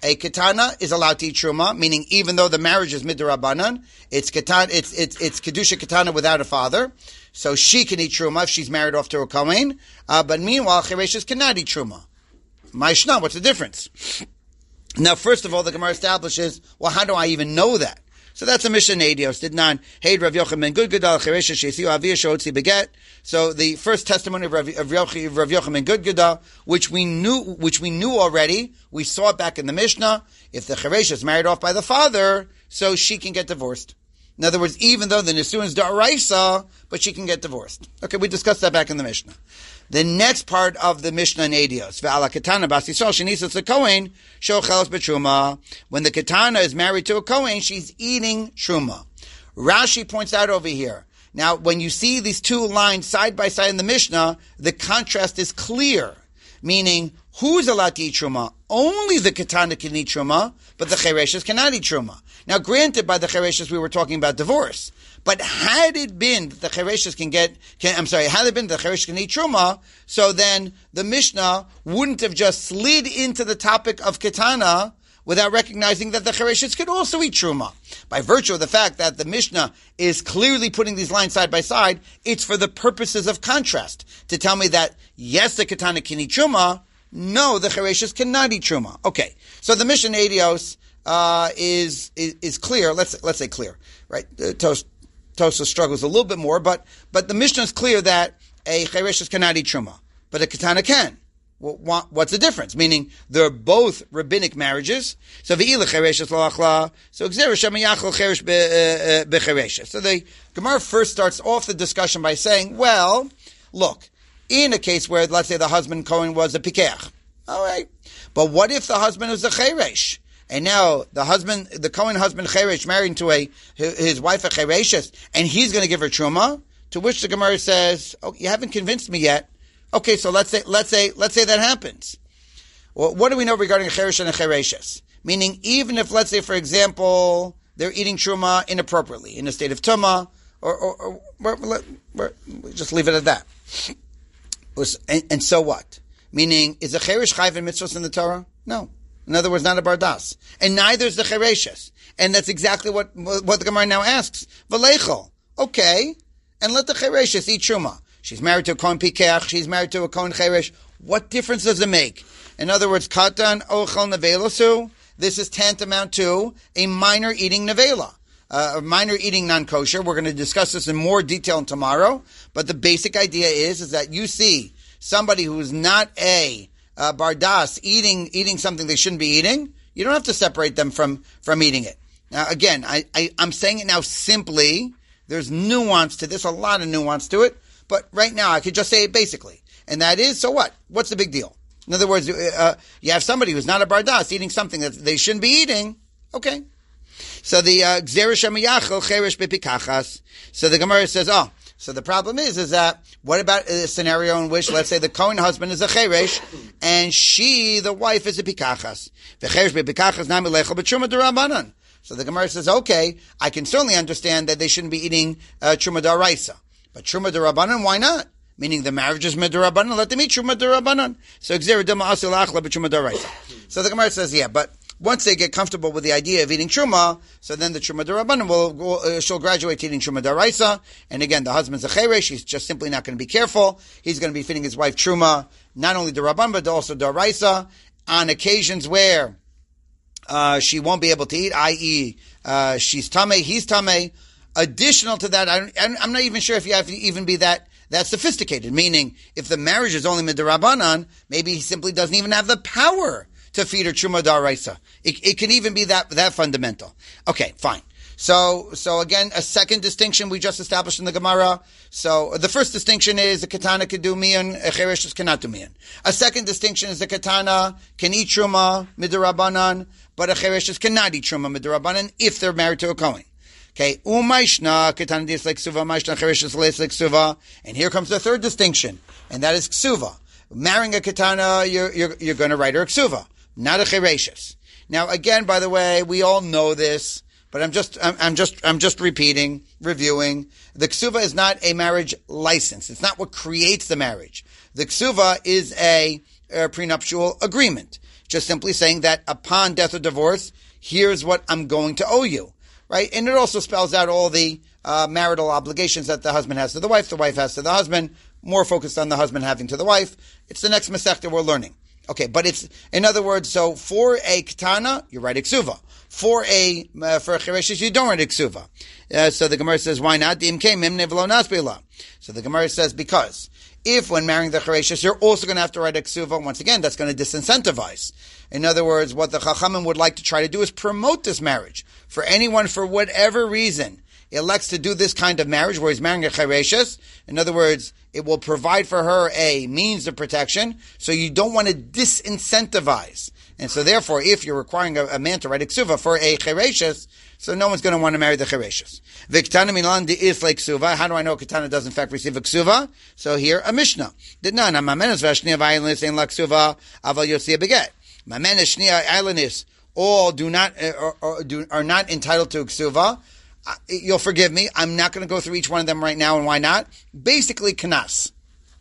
a ketana is allowed to eat truma, meaning even though the marriage is midrabanan, it's ketana, it's it's it's kedusha ketana without a father, so she can eat truma if she's married off to a kohen. Uh, but meanwhile, chereshes cannot eat truma. Ma'ishna, what's the difference? Now, first of all, the Gemara establishes, well, how do I even know that? So that's a Mishnah Nedios. Did not hey Rav Yochanan ben Gudgadal chereshes sheisiu aviyah sheotzi beget. So the first testimony of Rav, of Rav Yochanan ben Gudgadal, which we knew, which we knew already, we saw it back in the Mishnah. If the cheresh is married off by the father, so she can get divorced. In other words, even though the nisuin is da'araisa, but she can get divorced. Okay, we discussed that back in the Mishnah. The next part of the Mishnah in Edios, ve'ala katana bas Yisrael shenisas a kohen shochelos b'truma. When the katana is married to a kohen, she's eating truma. Rashi points out over here. Now, when you see these two lines side by side in the Mishnah, the contrast is clear. Meaning, who's allowed to eat truma? Only the katana can eat truma, but the chereshes cannot eat truma. Now, granted, by the chereshes we were talking about divorce. But had it been that the chereshes can get, can, I'm sorry, had it been that the chereshes can eat truma, so then the Mishnah wouldn't have just slid into the topic of katana without recognizing that the chereshes could also eat truma. By virtue of the fact that the Mishnah is clearly putting these lines side by side, it's for the purposes of contrast, to tell me that, yes, the katana can eat truma, no, the chereshes cannot eat truma. Okay, so the Mishnah Edios uh, is, is is clear. Let's let's say clear, right? Uh, Tos, Tosa struggles a little bit more, but but the Mishnah is clear that a chereshes cannot eat truma, but a katana can. Well, what's the difference? Meaning they're both rabbinic marriages. So ve'ila chereshes la'achla. So gzera shemayachol cheresh bechereshes. So the Gemara first starts off the discussion by saying, well, look, in a case where, let's say, the husband Cohen was a pikeach. All right. But what if the husband was a cheresh? And now the husband, the Cohen husband cheresh, married to a his wife a chereshes, and he's going to give her truma. To which the Gemara says, "Oh, you haven't convinced me yet." Okay, so let's say let's say let's say that happens. Well, what do we know regarding a cheresh and a chereshes? Meaning, even if, let's say, for example, they're eating truma inappropriately in a state of tuma, or, or, or, or, or just leave it at that. And, and so what? Meaning, is a cheresh chayv in mitzvahs in the Torah? No. In other words, not a bardas. And neither is the chereshes. And that's exactly what what the Gemara now asks. V'leichol. Okay. And let the chereshes eat truma. She's married to a kohen pikeach. She's married to a kohen cheresh. What difference does it make? In other words, katan ochel nevelosu. This is tantamount to a minor eating nevela. Uh, a minor eating non-kosher. We're going to discuss this in more detail tomorrow. But the basic idea is, is that you see somebody who is not a uh, bardas eating eating something they shouldn't be eating. You don't have to separate them from, from eating it. Now, again, I, I, I'm saying it now simply. There's nuance to this, a lot of nuance to it. But right now, I could just say it basically. And that is, so what? What's the big deal? In other words, uh, you have somebody who's not a bardas eating something that they shouldn't be eating. Okay. So the gzera shemayachol cheresh bepikachas. So the Gemara says, oh, so the problem is, is that, what about a scenario in which, let's say, the Kohen husband is a cheresh, and she, the wife, is a pikachas. V'cheresh bepikachas nami lechol b'truma d'Rabbanan. So the Gemara says, okay, I can certainly understand that they shouldn't be eating uh, truma d'Oraisa. But truma d'Rabbanan, why not? Meaning the marriage is midrabanan, let them eat truma d'Rabbanan. So gzera dama asil achla b'truma d'Oraisa. So the Gemara says, yeah, but once they get comfortable with the idea of eating truma, so then the truma d'Rabbanan will go, uh, she'll graduate to eating truma d'Oraisa. And again, the husband's a cheresh, he's just simply not going to be careful. He's going to be feeding his wife truma, not only d'Rabbanan, but also d'Oraisa, on occasions where uh, she won't be able to eat, that is, uh, she's tameh, he's tameh. Additional to that, I, I'm not even sure if you have to even be that that sophisticated. Meaning, if the marriage is only midrabanan, maybe he simply doesn't even have the power to feed her truma d'Oraisa. It, it can even be that that fundamental. Okay, fine. So, so again, a second distinction we just established in the Gemara. So, the first distinction is a katana can do miyan, a cheresh cannot do miyan. A second distinction is a katana can eat truma midrabanan, but a cheresh cannot eat truma midrabanan if they're married to a kohen. Okay, umayshna katana dis like ksuva, mayshna chereshes les like ksuva, and here comes the third distinction, and that is ksuva. Marrying a katana, you're you're you're going to write her a ksuva, not a chereshes. Now, again, by the way, we all know this, but I'm just I'm, I'm just I'm just repeating, reviewing. The ksuva is not a marriage license. It's not what creates the marriage. The ksuva is a, a prenuptial agreement. just simply saying that upon death or divorce, here's what I'm going to owe you, right? And it also spells out all the uh, marital obligations that the husband has to the wife, the wife has to the husband, more focused on the husband having to the wife. It's the next Masechta we're learning. Okay, but it's, in other words, so for a Ketana, you write Iksuva. For a, uh, for a Chereshes, you don't write Iksuva. Uh, so the Gemara says, why not? So the Gemara says, because if when marrying the Chereshes, you're also going to have to write Iksuva, once again, that's going to disincentivize. In other words, what the Chachamim would like to try to do is promote this marriage. For anyone, for whatever reason, elects to do this kind of marriage where he's marrying a Chereshes, in other words, it will provide for her a means of protection, so you don't want to disincentivize. And so therefore, if you're requiring a, a man to write a ksuva for a Chereshes, so no one's going to want to marry the Chereshes. V'ktana milan di is like ksuva. How do I know Ketana does in fact receive a ksuva? So here, a Mishnah. Did not. Mamenes v'ashniya v'aylanis in la ksuva aval yotzia beget. Mamenes shniya aylanis all do not, uh, or, or, do, are not entitled to a ksuva. Uh, you'll forgive me. I'm not going to go through each one of them right now, and why not? Basically, kanas.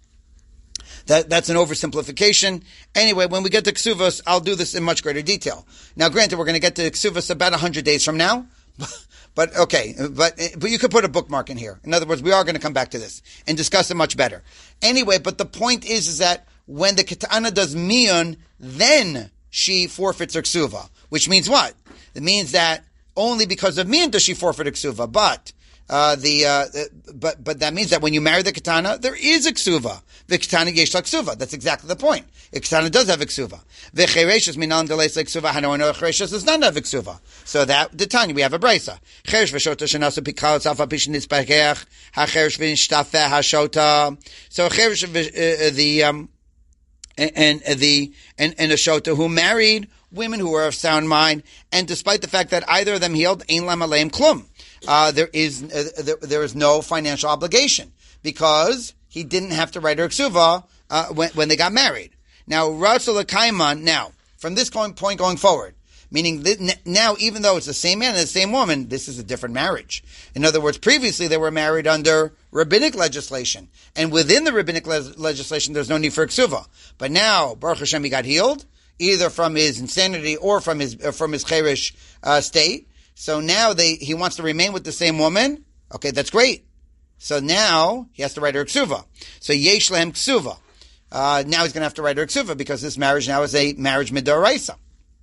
That, that's an oversimplification. Anyway, when we get to Ksuvos, I'll do this in much greater detail. Now, granted, we're going to get to Ksuvos about one hundred days from now. But, okay, but, but you could put a bookmark in here. In other words, we are going to come back to this and discuss it much better. Anyway, but the point is, is that when the Ketana does Miyun, then she forfeits her Ksuva. Which means what? It means that only because of Miyun does she forfeit a Ksuva. But, Uh, the, uh, but, but that means that when you marry the Ketana, there is a Ksuva. The Ketana yesh la Ksuva. That's exactly the point. The Ketana does have a Ksuva. The Chereshes minan delays like Ksuva. How do I know Chereshes does not have a Ksuva? So that, the Tanya, we have a Brisa. Cheresh v'shota shenasu pikal tzalfa pishin nitzpachech. Ha-cheresh v'nishtafeh ha-shota. So Cheresh, uh, the, um, and, and the, and, and a Shota who married women who were of sound mind, and despite the fact that either of them healed, ein lam aleim klum. Uh, there is uh, there, there is no financial obligation because he didn't have to write her ksuva uh, when, when they got married. Now, Ratzul Kaiman. Now, from this point going forward, meaning that now, even though it's the same man and the same woman, this is a different marriage. In other words, previously they were married under rabbinic legislation, and within the rabbinic le- legislation, there's no need for ksuva. But now, Baruch Hashem, he got healed either from his insanity or from his uh, from his cheresh uh, state. So now they, he wants to remain with the same woman. Okay, that's great. So now he has to write her ksuva. So yesh lehem ksuva. Uh, now he's going to have to write her ksuva because this marriage now is a marriage midoraisa.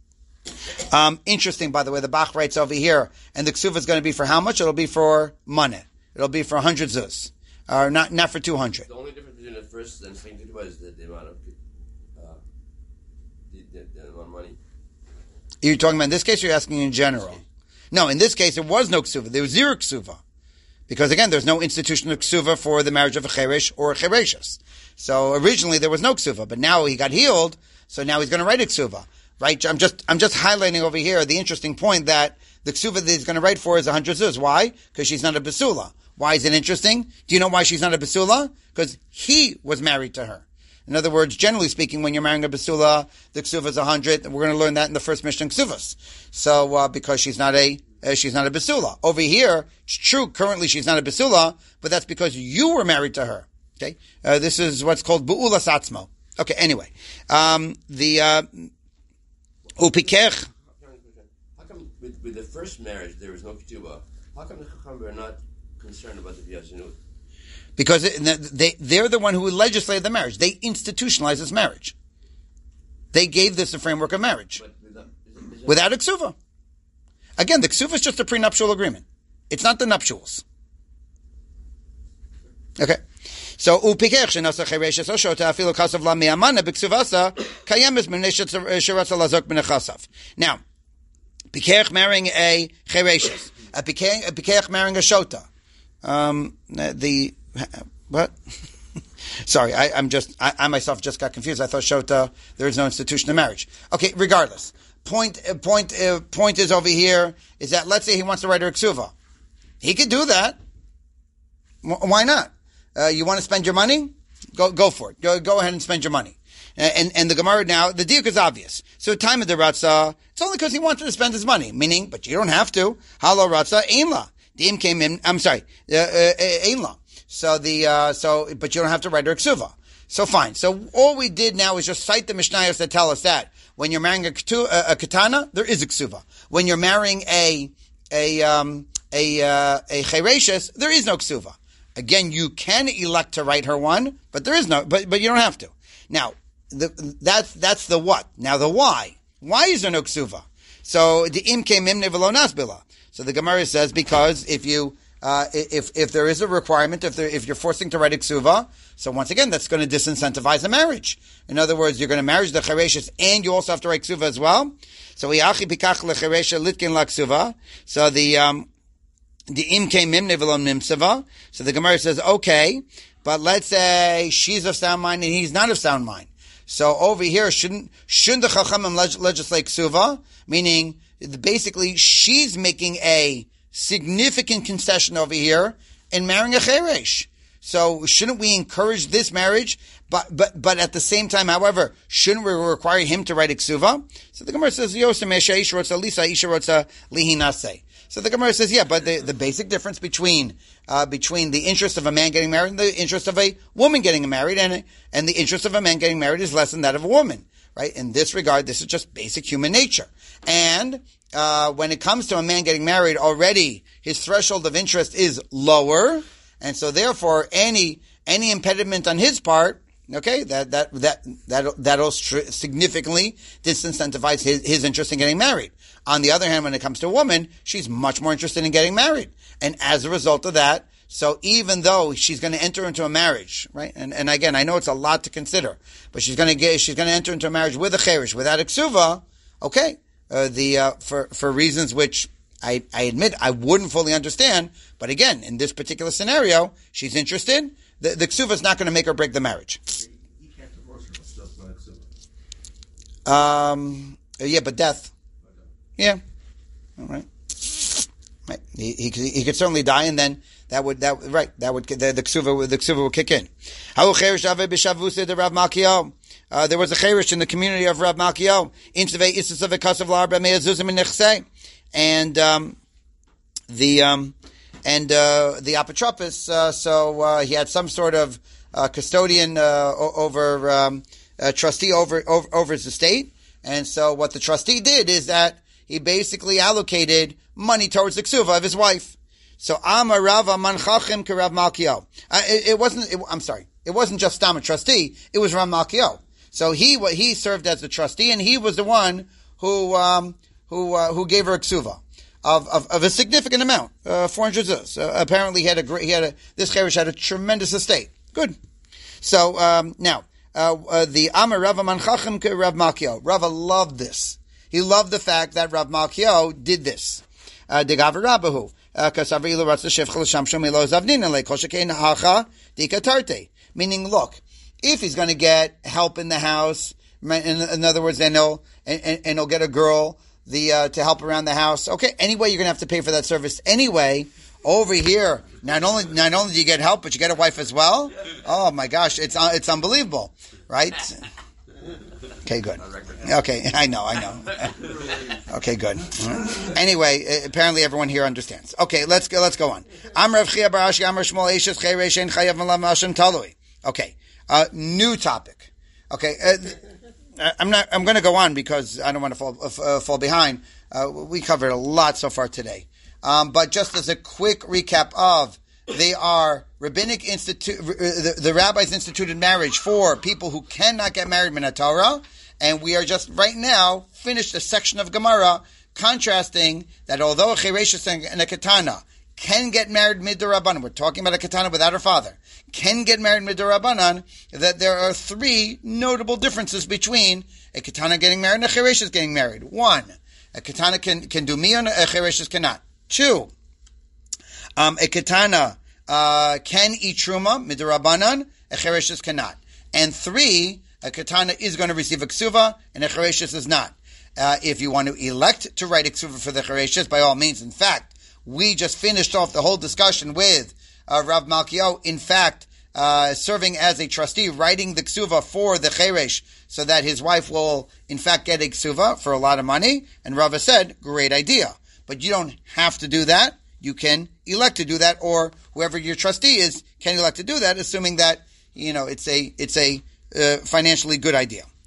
Um, interesting, by the way, the Bach writes over here, and the ksuva is going to be for how much? It'll be for money. It'll be for one hundred zuz. Or not, not for two hundred. The only difference between the first and second ksuva is the, the amount of, uh, the, the, the amount of money. You're talking about in this case, or you're asking in general? No, in this case, there was no ksuva. There was zero ksuva. Because again, there's no institution of ksuva for the marriage of a cheresh or a chereshes. So originally there was no ksuva, but now he got healed, so now he's going to write a ksuva. Right? I'm just, I'm just highlighting over here the interesting point that the ksuva that he's going to write for is one hundred zuz. Why? Because she's not a basula. Why is it interesting? Do you know why she's not a basula? Because he was married to her. In other words, generally speaking, when you're marrying a basula, the ksuva is one hundred. We're going to learn that in the first Mishnah Ksuvas. So, uh, because she's not a, uh, she's not a basula. Over here, it's true, currently she's not a basula, but that's because you were married to her. Okay? Uh, this is what's called bu'ula satzmo. Okay, anyway. Um, the, uh, upikech. How come with, with the first marriage there was no ketubah? How come the Chacham were not concerned about the biyasinut? Because they, they're the one who legislated the marriage. They institutionalized this marriage. They gave this a framework of marriage. But without, is it, is it without a ksuva. Again, the ksuva is just a prenuptial agreement. It's not the nuptials. Okay. So, upikech shenasa chereshes oshota afilu kasav la mi'amana b'ksuvasa kayemes m'neshet sheratza lazok b'nechasav. Now, pikech marrying a chereshes. A pikech marrying a shota. Um, the, what? Sorry, I, I'm just, I, I myself just got confused. I thought Shota, there is no institution of marriage. Okay, regardless. Point, uh, point, uh, point is over here, is that let's say he wants to write her a ksuva. He could do that. W- why not? Uh, you want to spend your money? Go, go for it. Go, go ahead and spend your money. And, and, and the Gemara now, the diuk is obvious. So time of the Ratzah, it's only because he wanted to spend his money. Meaning, but you don't have to. Halo Ratzah, ein la. The im came in, I'm sorry, uh, uh, ein la. So the, uh, so, but you don't have to write her ksuva. So fine. So all we did now is just cite the Mishnayos that tell us that when you're marrying a, a, a katana, there is a ksuva. When you're marrying a a um, a uh, a chereshes, there is no ksuva. Again, you can elect to write her one, but there is no, but but you don't have to. Now, the, that's that's the what. Now the why. Why is there no ksuva? So the im came im nevelo nasbila. So the Gemara says because if you uh, if if there is a requirement, if there, if you're forcing to write a ksuva, so once again that's going to disincentivize a marriage. In other words, you're going to marry the chereshes and you also have to write ksuva as well. So iachi pikach lecheresha litkin la ksuva. So the um, the im came im nevelom nimsava. So the Gemara says okay, but let's say she's of sound mind and he's not of sound mind. So over here, shouldn't shouldn't the Chachamim leg- legislate ksuva? Meaning, basically, she's making a significant concession over here in marrying a cheresh. So shouldn't we encourage this marriage? But but but at the same time, however, shouldn't we require him to write a ksuva? So the Gemara says, Yosem Esha Isha Rotza Lisa Isha Rotza Lihinase. So the Gemara says, yeah, but the, the basic difference between uh, between the interest of a man getting married and the interest of a woman getting married, and and the interest of a man getting married is less than that of a woman, right? In this regard, this is just basic human nature. And uh, when it comes to a man getting married, already his threshold of interest is lower, and so therefore any any impediment on his part, okay, that that that that that'll significantly disincentivize his his interest in getting married. On the other hand, when it comes to a woman, she's much more interested in getting married. And as a result of that, so even though she's going to enter into a marriage, right? And, and again, I know it's a lot to consider, but she's going to get, she's going to enter into a marriage with a cheresh, without a ksuva, okay, uh, the, uh, for, for reasons which I, I admit I wouldn't fully understand. But again, in this particular scenario, she's interested. The, the ksuva is not going to make or break the marriage. He can't divorce her, but still it's not a ksuva. Um, yeah, but death. Yeah, all right. Right. He, he he could certainly die, and then that would that right that would the, the ksuva the ksuva would kick in. How cherish ave b'shavuse the Rav Malkiel. Uh, there was a cherish in the community of Rav Malkiel. Intzvei isus of a kasav la'arba me'azuzim in nechsei, and um, the um, and uh, the apotropos. Uh, so uh, he had some sort of uh, custodian uh, over um, uh, trustee over, over over his estate, and so what the trustee did is that he basically allocated money towards the ksuva of his wife. So Amar Rava Manchachim ke Rav Malkiel. Uh, it, it wasn't. It, I'm sorry. It wasn't just Stam a trustee. It was Rav Malkiel. So he he served as the trustee, and he was the one who um, who uh, who gave her a ksuva of, of of a significant amount, uh, four hundred zuz. Uh, apparently, he had a great. He had a this cherish had a tremendous estate. Good. So um, now uh, uh, the Amar Rava Manchachim ke Rav Malkiel. Rava loved this. He loved the fact that Rav Malkiel did this. Degaver Rabahu. Meaning, look, if he's going to get help in the house, in, in other words, then he'll, and, and, and he'll get a girl the uh, to help around the house. Okay, anyway, you're going to have to pay for that service anyway. Over here, not only not only do you get help, but you get a wife as well. Oh my gosh, it's uh, it's unbelievable, right? Okay, good. Okay, I know, I know. Okay, good. Anyway, apparently everyone here understands. Okay, let's go. Let's go on. Okay, uh, new topic. Okay, uh, I'm not. I'm going to go on because I don't want to fall uh, fall behind. Uh, we covered a lot so far today, um, but just as a quick recap of. They are rabbinic institute. The, the rabbis instituted marriage for people who cannot get married min Torah, and we are just right now finished a section of Gemara contrasting that although a chereshes and a katana can get married mid-Rabbanan, we're talking about a katana without her father, can get married mid-Rabbanan, that there are three notable differences between a katana getting married and a chereshes getting married. One, a katana can can do miyun, a chereshes cannot. Two. Um, a katana uh, can eat truma, midrabanan, a chereshes cannot. And three, a katana is going to receive a ksuva, and a chereshes is not. Uh, if you want to elect to write a ksuva for the chereshes, by all means. In fact, we just finished off the whole discussion with uh, Rav Malkiel, in fact, uh, serving as a trustee, writing the ksuva for the cheresh, so that his wife will, in fact, get a ksuva for a lot of money. And Rava said, great idea. But you don't have to do that. You can elect to do that, or whoever your trustee is can elect to do that, assuming that, you know, it's a it's a uh, financially good idea.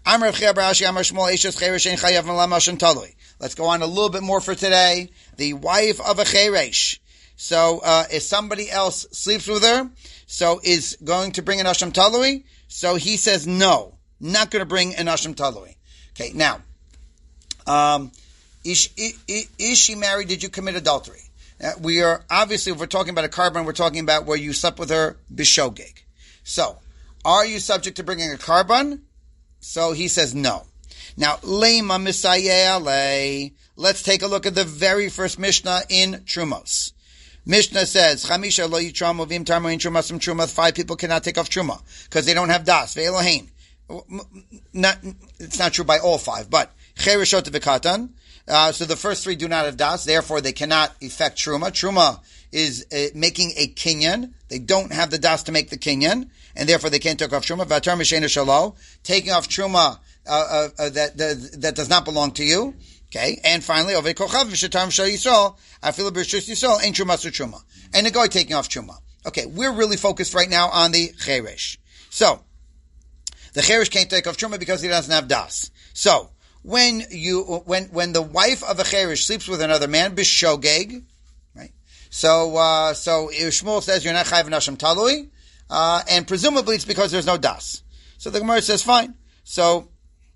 Let's go on a little bit more for today. The wife of a cheresh. So, uh, if somebody else sleeps with her, so is going to bring an Asham Talui. So he says no, not going to bring an Asham Talui. Okay, now, um, is, is, is she married? Did you commit adultery? Uh, we are, obviously, if we're talking about a carbon, we're talking about where you slept with her bishogeg. So, are you subject to bringing a carbon? So he says no. Now, Lema Misayeh Alei. Let's take a look at the very first Mishnah in Trumos. Mishnah says, Chamisha lo yitram uvim tarmo in truma some truma. Five people cannot take off truma because they don't have das. Ve'elohein. Not, it's not true by all five, but chereshot v'katan. Uh, so the first three do not have das, therefore they cannot effect truma. Truma is uh, making a kinyan. They don't have the das to make the kinyan, and therefore they can't take off truma. V'atar mishena shalo, taking off truma uh, uh, uh, that, that that does not belong to you. Okay, and finally, Ovei Kochav V'Shetam Shal Yisrael, Afilu B'Rishus Yisrael, Ein Truma Su Truma, and the guy taking off Truma. Okay, we're really focused right now on the Cheresh. So, the Cheresh can't take off Truma because he doesn't have Das. So, when you, when, when the wife of a Cheresh sleeps with another man, B'Shogeg, right? So, uh, so Shmuel says you're not Chayv Nasham Talui, uh, and presumably it's because there's no Das. So the Gemara says fine. So,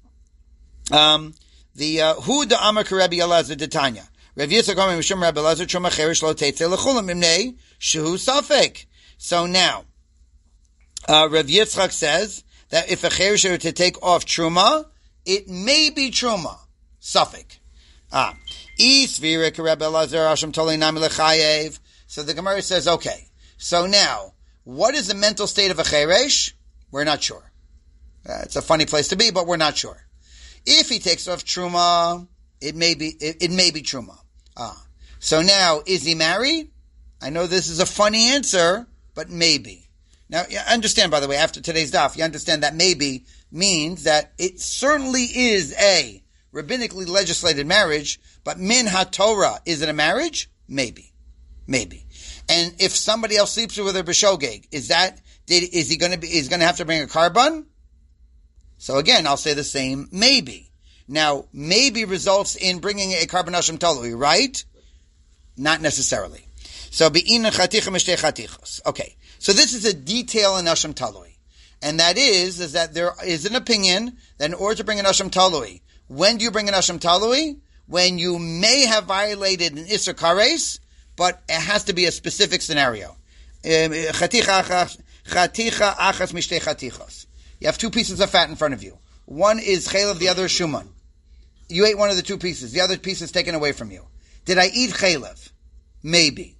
um, The who the Amar Rabbi Elazar Detanya. Rabbi Yitzchak Omer Mishum Rabbi Elazar Truma Cheresh Lo Teitze Lechulam Imnei Shehu Safek. So now, uh, Rabbi Yitzchak says that if a Cheresh were to take off Truma, it may be Truma. Safek. Ah. Isvirik Rabbi Elazar Hashem Tolei Nami Lechayev. So the Gemara says, okay. So now, what is the mental state of a Cheresh? We're not sure. Uh, it's a funny place to be, but we're not sure. If he takes off truma, it may be it, it may be truma. Ah, so now is he married? I know this is a funny answer, but maybe. Now, you understand, by the way, after today's daf, you understand that maybe means that it certainly is a rabbinically legislated marriage, but min ha-Torah, is it a marriage? Maybe, maybe. And if somebody else sleeps with her b'shogeg, is that did, is he going to be is going to have to bring a carbon? So again, I'll say the same, maybe. Now, maybe results in bringing a carbon Hashem Talui, right? Not necessarily. So, be'ina chaticha mishtei chatichos. Okay. So this is a detail in Hashem Talui. And that is, is that there is an opinion that in order to bring an Hashem Talui, when do you bring an Hashem Talui? When you may have violated an Isser Kares, but it has to be a specific scenario. Chaticha achas mishtei chatichos. You have two pieces of fat in front of you. One is chaylev, the other is shuman. You ate one of the two pieces. The other piece is taken away from you. Did I eat chaylev? Maybe.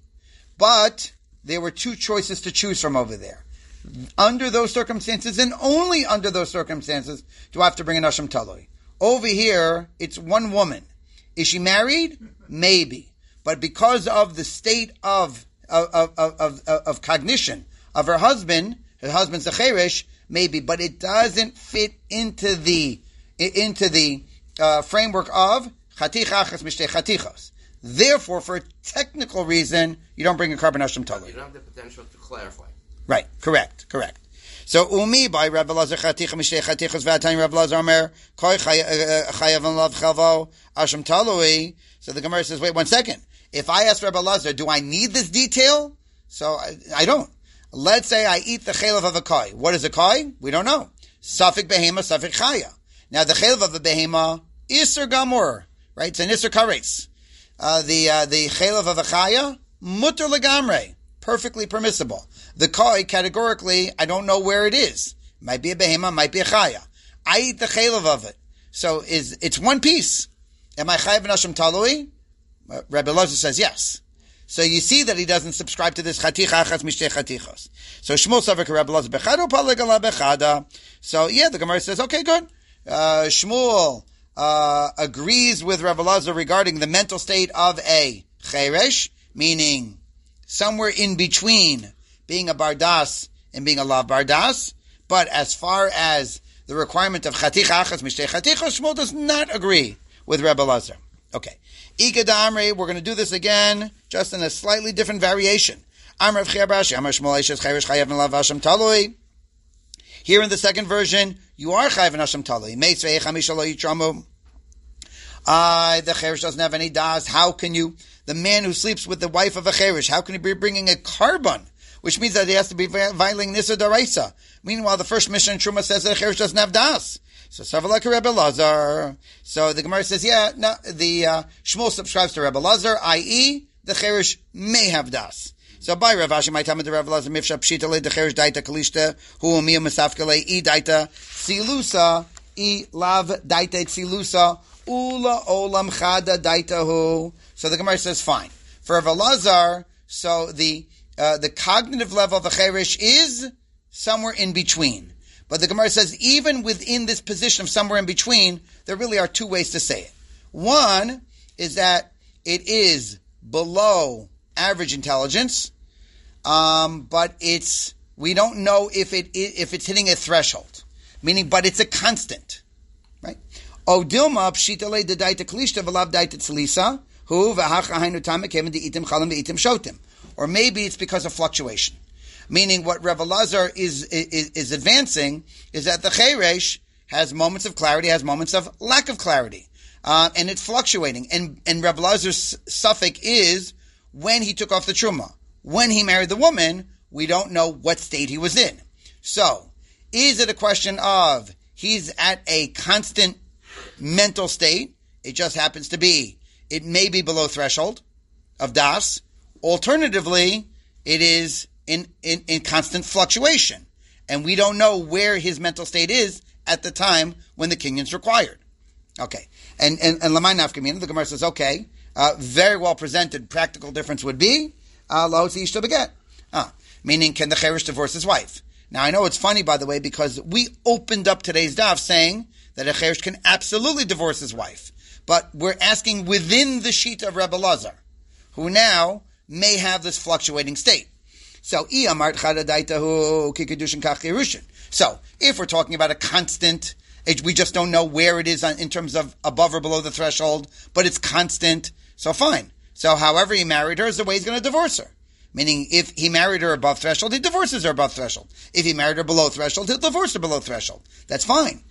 But there were two choices to choose from over there. Under those circumstances, and only under those circumstances, do I have to bring an Hashem Talui. Over here, it's one woman. Is she married? Maybe. But because of the state of, of, of, of, of, of cognition of her husband, her husband's a cheresh, maybe, but it doesn't fit into the into the uh, framework of chaticha achas mishtei chatichos. Therefore, for a technical reason, you don't bring a carbon Hashem Talui. You don't have the potential to clarify. Right, correct, correct. So umi by Rabbi Elazar chaticha mishtei chatichos v'atayim Rabbi Elazar Omer koi chayav and lav chavo Hashem Talui. So the Gemara says, wait one second. If I ask Rabbi Elazar, do I need this detail? So I, I don't. Let's say I eat the chaylev of a koi. What is a koi? We don't know. Safik behema, safik chaya. Now the chaylev of a behema, iser gamur, right? It's an iser kares. Uh, the uh, the chaylev of a chaya, mutter legamre, perfectly permissible. The koi, categorically, I don't know where it is. Might be a behema, might be a chaya. I eat the chaylev of it. So is it's one piece. Am I chayav Hashem Talui? Uh, Rabbi Elazar says yes. So you see that he doesn't subscribe to this chaticha achas mishtei chatichos. So Shmuel Savik Rabbi Elazar bechada upaligala bechada. So yeah, the Gemara says, okay, good. Uh, Shmuel uh, agrees with Rabbi Elazar regarding the mental state of a cheresh, meaning somewhere in between being a bardas and being a lav bardas. But as far as the requirement of chaticha achas mishtei chatichos, Shmuel does not agree with Rabbi Elazar. Okay. Ika Damre, we're going to do this again, just in a slightly different variation. Amr of Chiabrashi, Amr Shmuel Eishes Chayrish Chayav Nalav Hashem Talui. Here in the second version, you are chayv nasham tali. Meisvei chamisha lo yitramu. I, the cheresh doesn't have any das. How can you, the man who sleeps with the wife of a cheresh, how can he be bringing a carbon? Which means that he has to be violating Nisa Daraisa. Meanwhile, the first Mishnah in Truma says that a cheresh doesn't have das. So, Savalak Rebbe Lazar. So the Gemara says, yeah, no, the uh, Shmuel subscribes to Rebbe Lazar, that is, the cheresh may have das. So by Rav Ashi, my time of the Rebbe Lazar, Mifsha Pshita Le, the cheresh daita kalishta, hu umiyah masafkale, i daita silusa, i lav daita silusa, ula olam chada daita hu. So the Gemara says, fine. For Rebbe Lazar, so the uh, the cognitive level of a cheresh is somewhere in between. But the Gemara says, even within this position of somewhere in between, there really are two ways to say it. One is that it is below average intelligence, um, but it's we don't know if it if it's hitting a threshold, meaning, but it's a constant, right? O dilma pshita le dedaita klishta v'lav daita tzlisa hu v'hacha hainu tamek hemen deitim chalim v'eitim shotim, or maybe it's because of fluctuation. Meaning, what Rebbe Lazar is, is is advancing is that the cheresh has moments of clarity, has moments of lack of clarity, uh, and it's fluctuating. And and Rebbe Lazar's suffix is when he took off the truma. When he married the woman, we don't know what state he was in. So, is it a question of he's at a constant mental state? It just happens to be. It may be below threshold of das. Alternatively, it is In, in, in constant fluctuation. And we don't know where his mental state is at the time when the kinyan is required. Okay. And, and, and Lamai Nafkamina, the Gemara says, okay, uh, very well presented, practical difference would be, uh, Lahosi Ishta Beget. Ah, meaning, can the cheresh divorce his wife? Now, I know it's funny, by the way, because we opened up today's daf saying that a cheresh can absolutely divorce his wife. But we're asking within the sheet of Rebbe Lazar, who now may have this fluctuating state. So, so, if we're talking about a constant, we just don't know where it is in terms of above or below the threshold, but it's constant, so fine. So, however he married her is the way he's going to divorce her. Meaning, if he married her above threshold, he divorces her above threshold. If he married her below threshold, he'll divorce her below threshold. That's fine.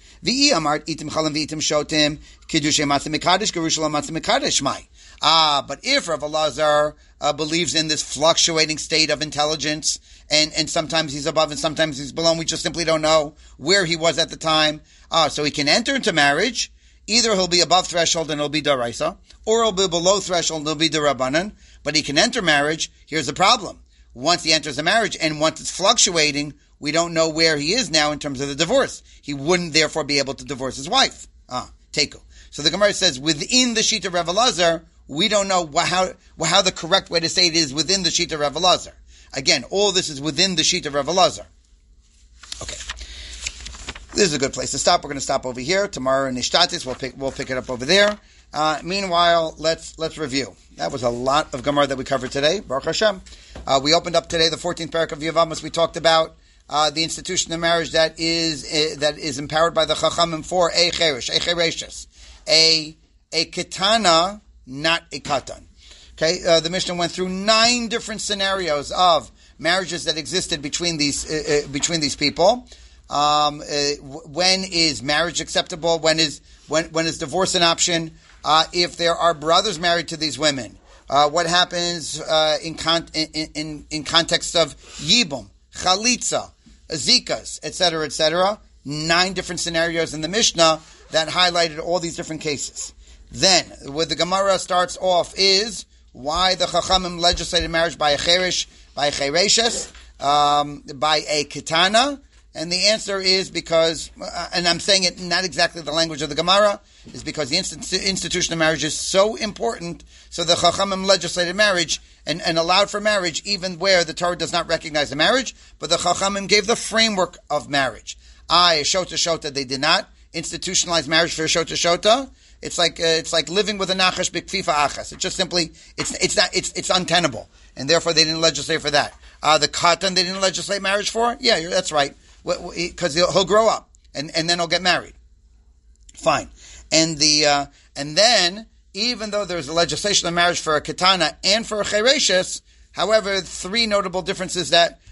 Ah, but if Rav Elazar uh, believes in this fluctuating state of intelligence, and, and sometimes he's above and sometimes he's below, and we just simply don't know where he was at the time, ah, so he can enter into marriage. Either he'll be above threshold and it'll be daraisa, or he'll be below threshold and it'll be darabanan, but he can enter marriage. Here's the problem. Once he enters a marriage, and once it's fluctuating, we don't know where he is now in terms of the divorce. He wouldn't therefore be able to divorce his wife. Ah, teku. So the Gemara says, within the sheet of Rav Elazar, we don't know how how the correct way to say it is within the sheet of Rav Elazar. Again, all this is within the sheet of Rav Elazar. Okay. This is a good place to stop. We're going to stop over here. Tomorrow in Ishtatis, we'll pick, we'll pick it up over there. Uh, meanwhile, let's let's review. That was a lot of Gemara that we covered today. Baruch Hashem. Uh, we opened up today the fourteenth parak of Yevamos. We talked about uh, the institution of marriage that is uh, that is empowered by the Chachamim for a cheresh, a chereshes, a a ketana, not a katan. Okay, uh, the Mishnah went through nine different scenarios of marriages that existed between these uh, uh, between these people. Um, uh, when is marriage acceptable? When is when when is divorce an option? Uh, if there are brothers married to these women, uh, what happens uh, in, con- in in in context of yibum, chalitza, zikas, et cetera, et cetera? Nine different scenarios in the Mishnah that highlighted all these different cases. Then, where the Gemara starts off is why the Chachamim legislated marriage by a cheresh, by a chereshes, um, by a ketana. And the answer is because, uh, and I'm saying it not exactly the language of the Gemara, is because the instit- institution of marriage is so important, so the Chachamim legislated marriage and, and allowed for marriage even where the Torah does not recognize the marriage, but the Chachamim gave the framework of marriage. I, Shota Shota, they did not institutionalize marriage for Shota Shota. It's like uh, it's like living with a nachash b'kfifa achas. It's just simply it's it's not it's it's untenable, and therefore they didn't legislate for that. Uh, the katan they didn't legislate marriage for. Yeah, you're, that's right. Because he'll, he'll grow up and, and then he'll get married. Fine. And the uh, and then even though there's a legislation of marriage for a ketana and for a chereshes, however, three notable differences that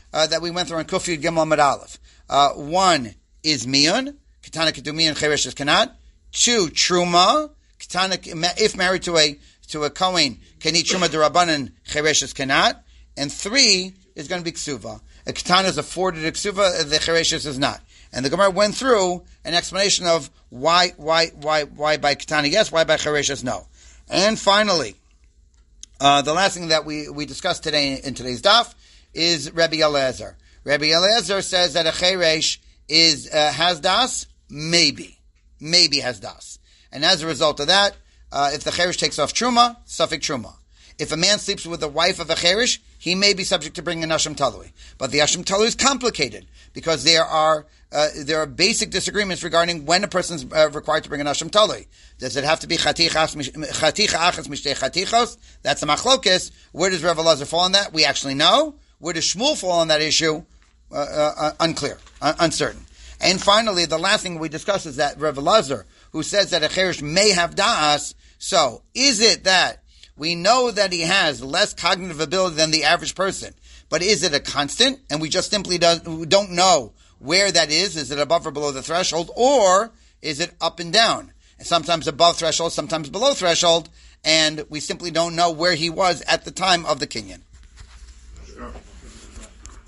uh, that we went through on Kuf Yud Gimel Amud Aleph. Uh, one is Miyun, Ketana Kedu Miyun, Cheresh is Kanat. Two, Truma, Ketana, if married to a to a Kohen, can eat Truma D'Rabbanan, Cheresh is Kanat. And three is going to be Ksuva. A Ketana is afforded a Ksuva, the Cheresh is not. And the Gemara went through an explanation of why, why, why, why by Ketana yes, why by Cheresh no. And finally, uh, the last thing that we, we discussed today in today's daf is Rabbi Eliezer. Rabbi Eliezer says that a Cheresh is, uh, has das? Maybe. Maybe has das. And as a result of that, uh, if the Cheresh takes off Truma, Safek Truma. If a man sleeps with the wife of a Cheresh, he may be subject to bringing an Asham Talui. But the Asham Talui is complicated because there are uh, there are basic disagreements regarding when a person is uh, required to bring an Asham Talui. Does it have to be Chaticha Achas Mishtei Chatichos? That's a Machlokes. Where does Rav Elazar fall on that? We actually know. Where does Shmuel fall on that issue? Uh, uh, unclear, uh, uncertain. And finally, the last thing we discuss is that Rav Elazar, who says that a Cheresh may have Da'as, so is it that we know that he has less cognitive ability than the average person, but is it a constant? And we just simply don't, don't know where that is. Is it above or below the threshold? Or is it up and down? And sometimes above threshold, sometimes below threshold, and we simply don't know where he was at the time of the Kinyan.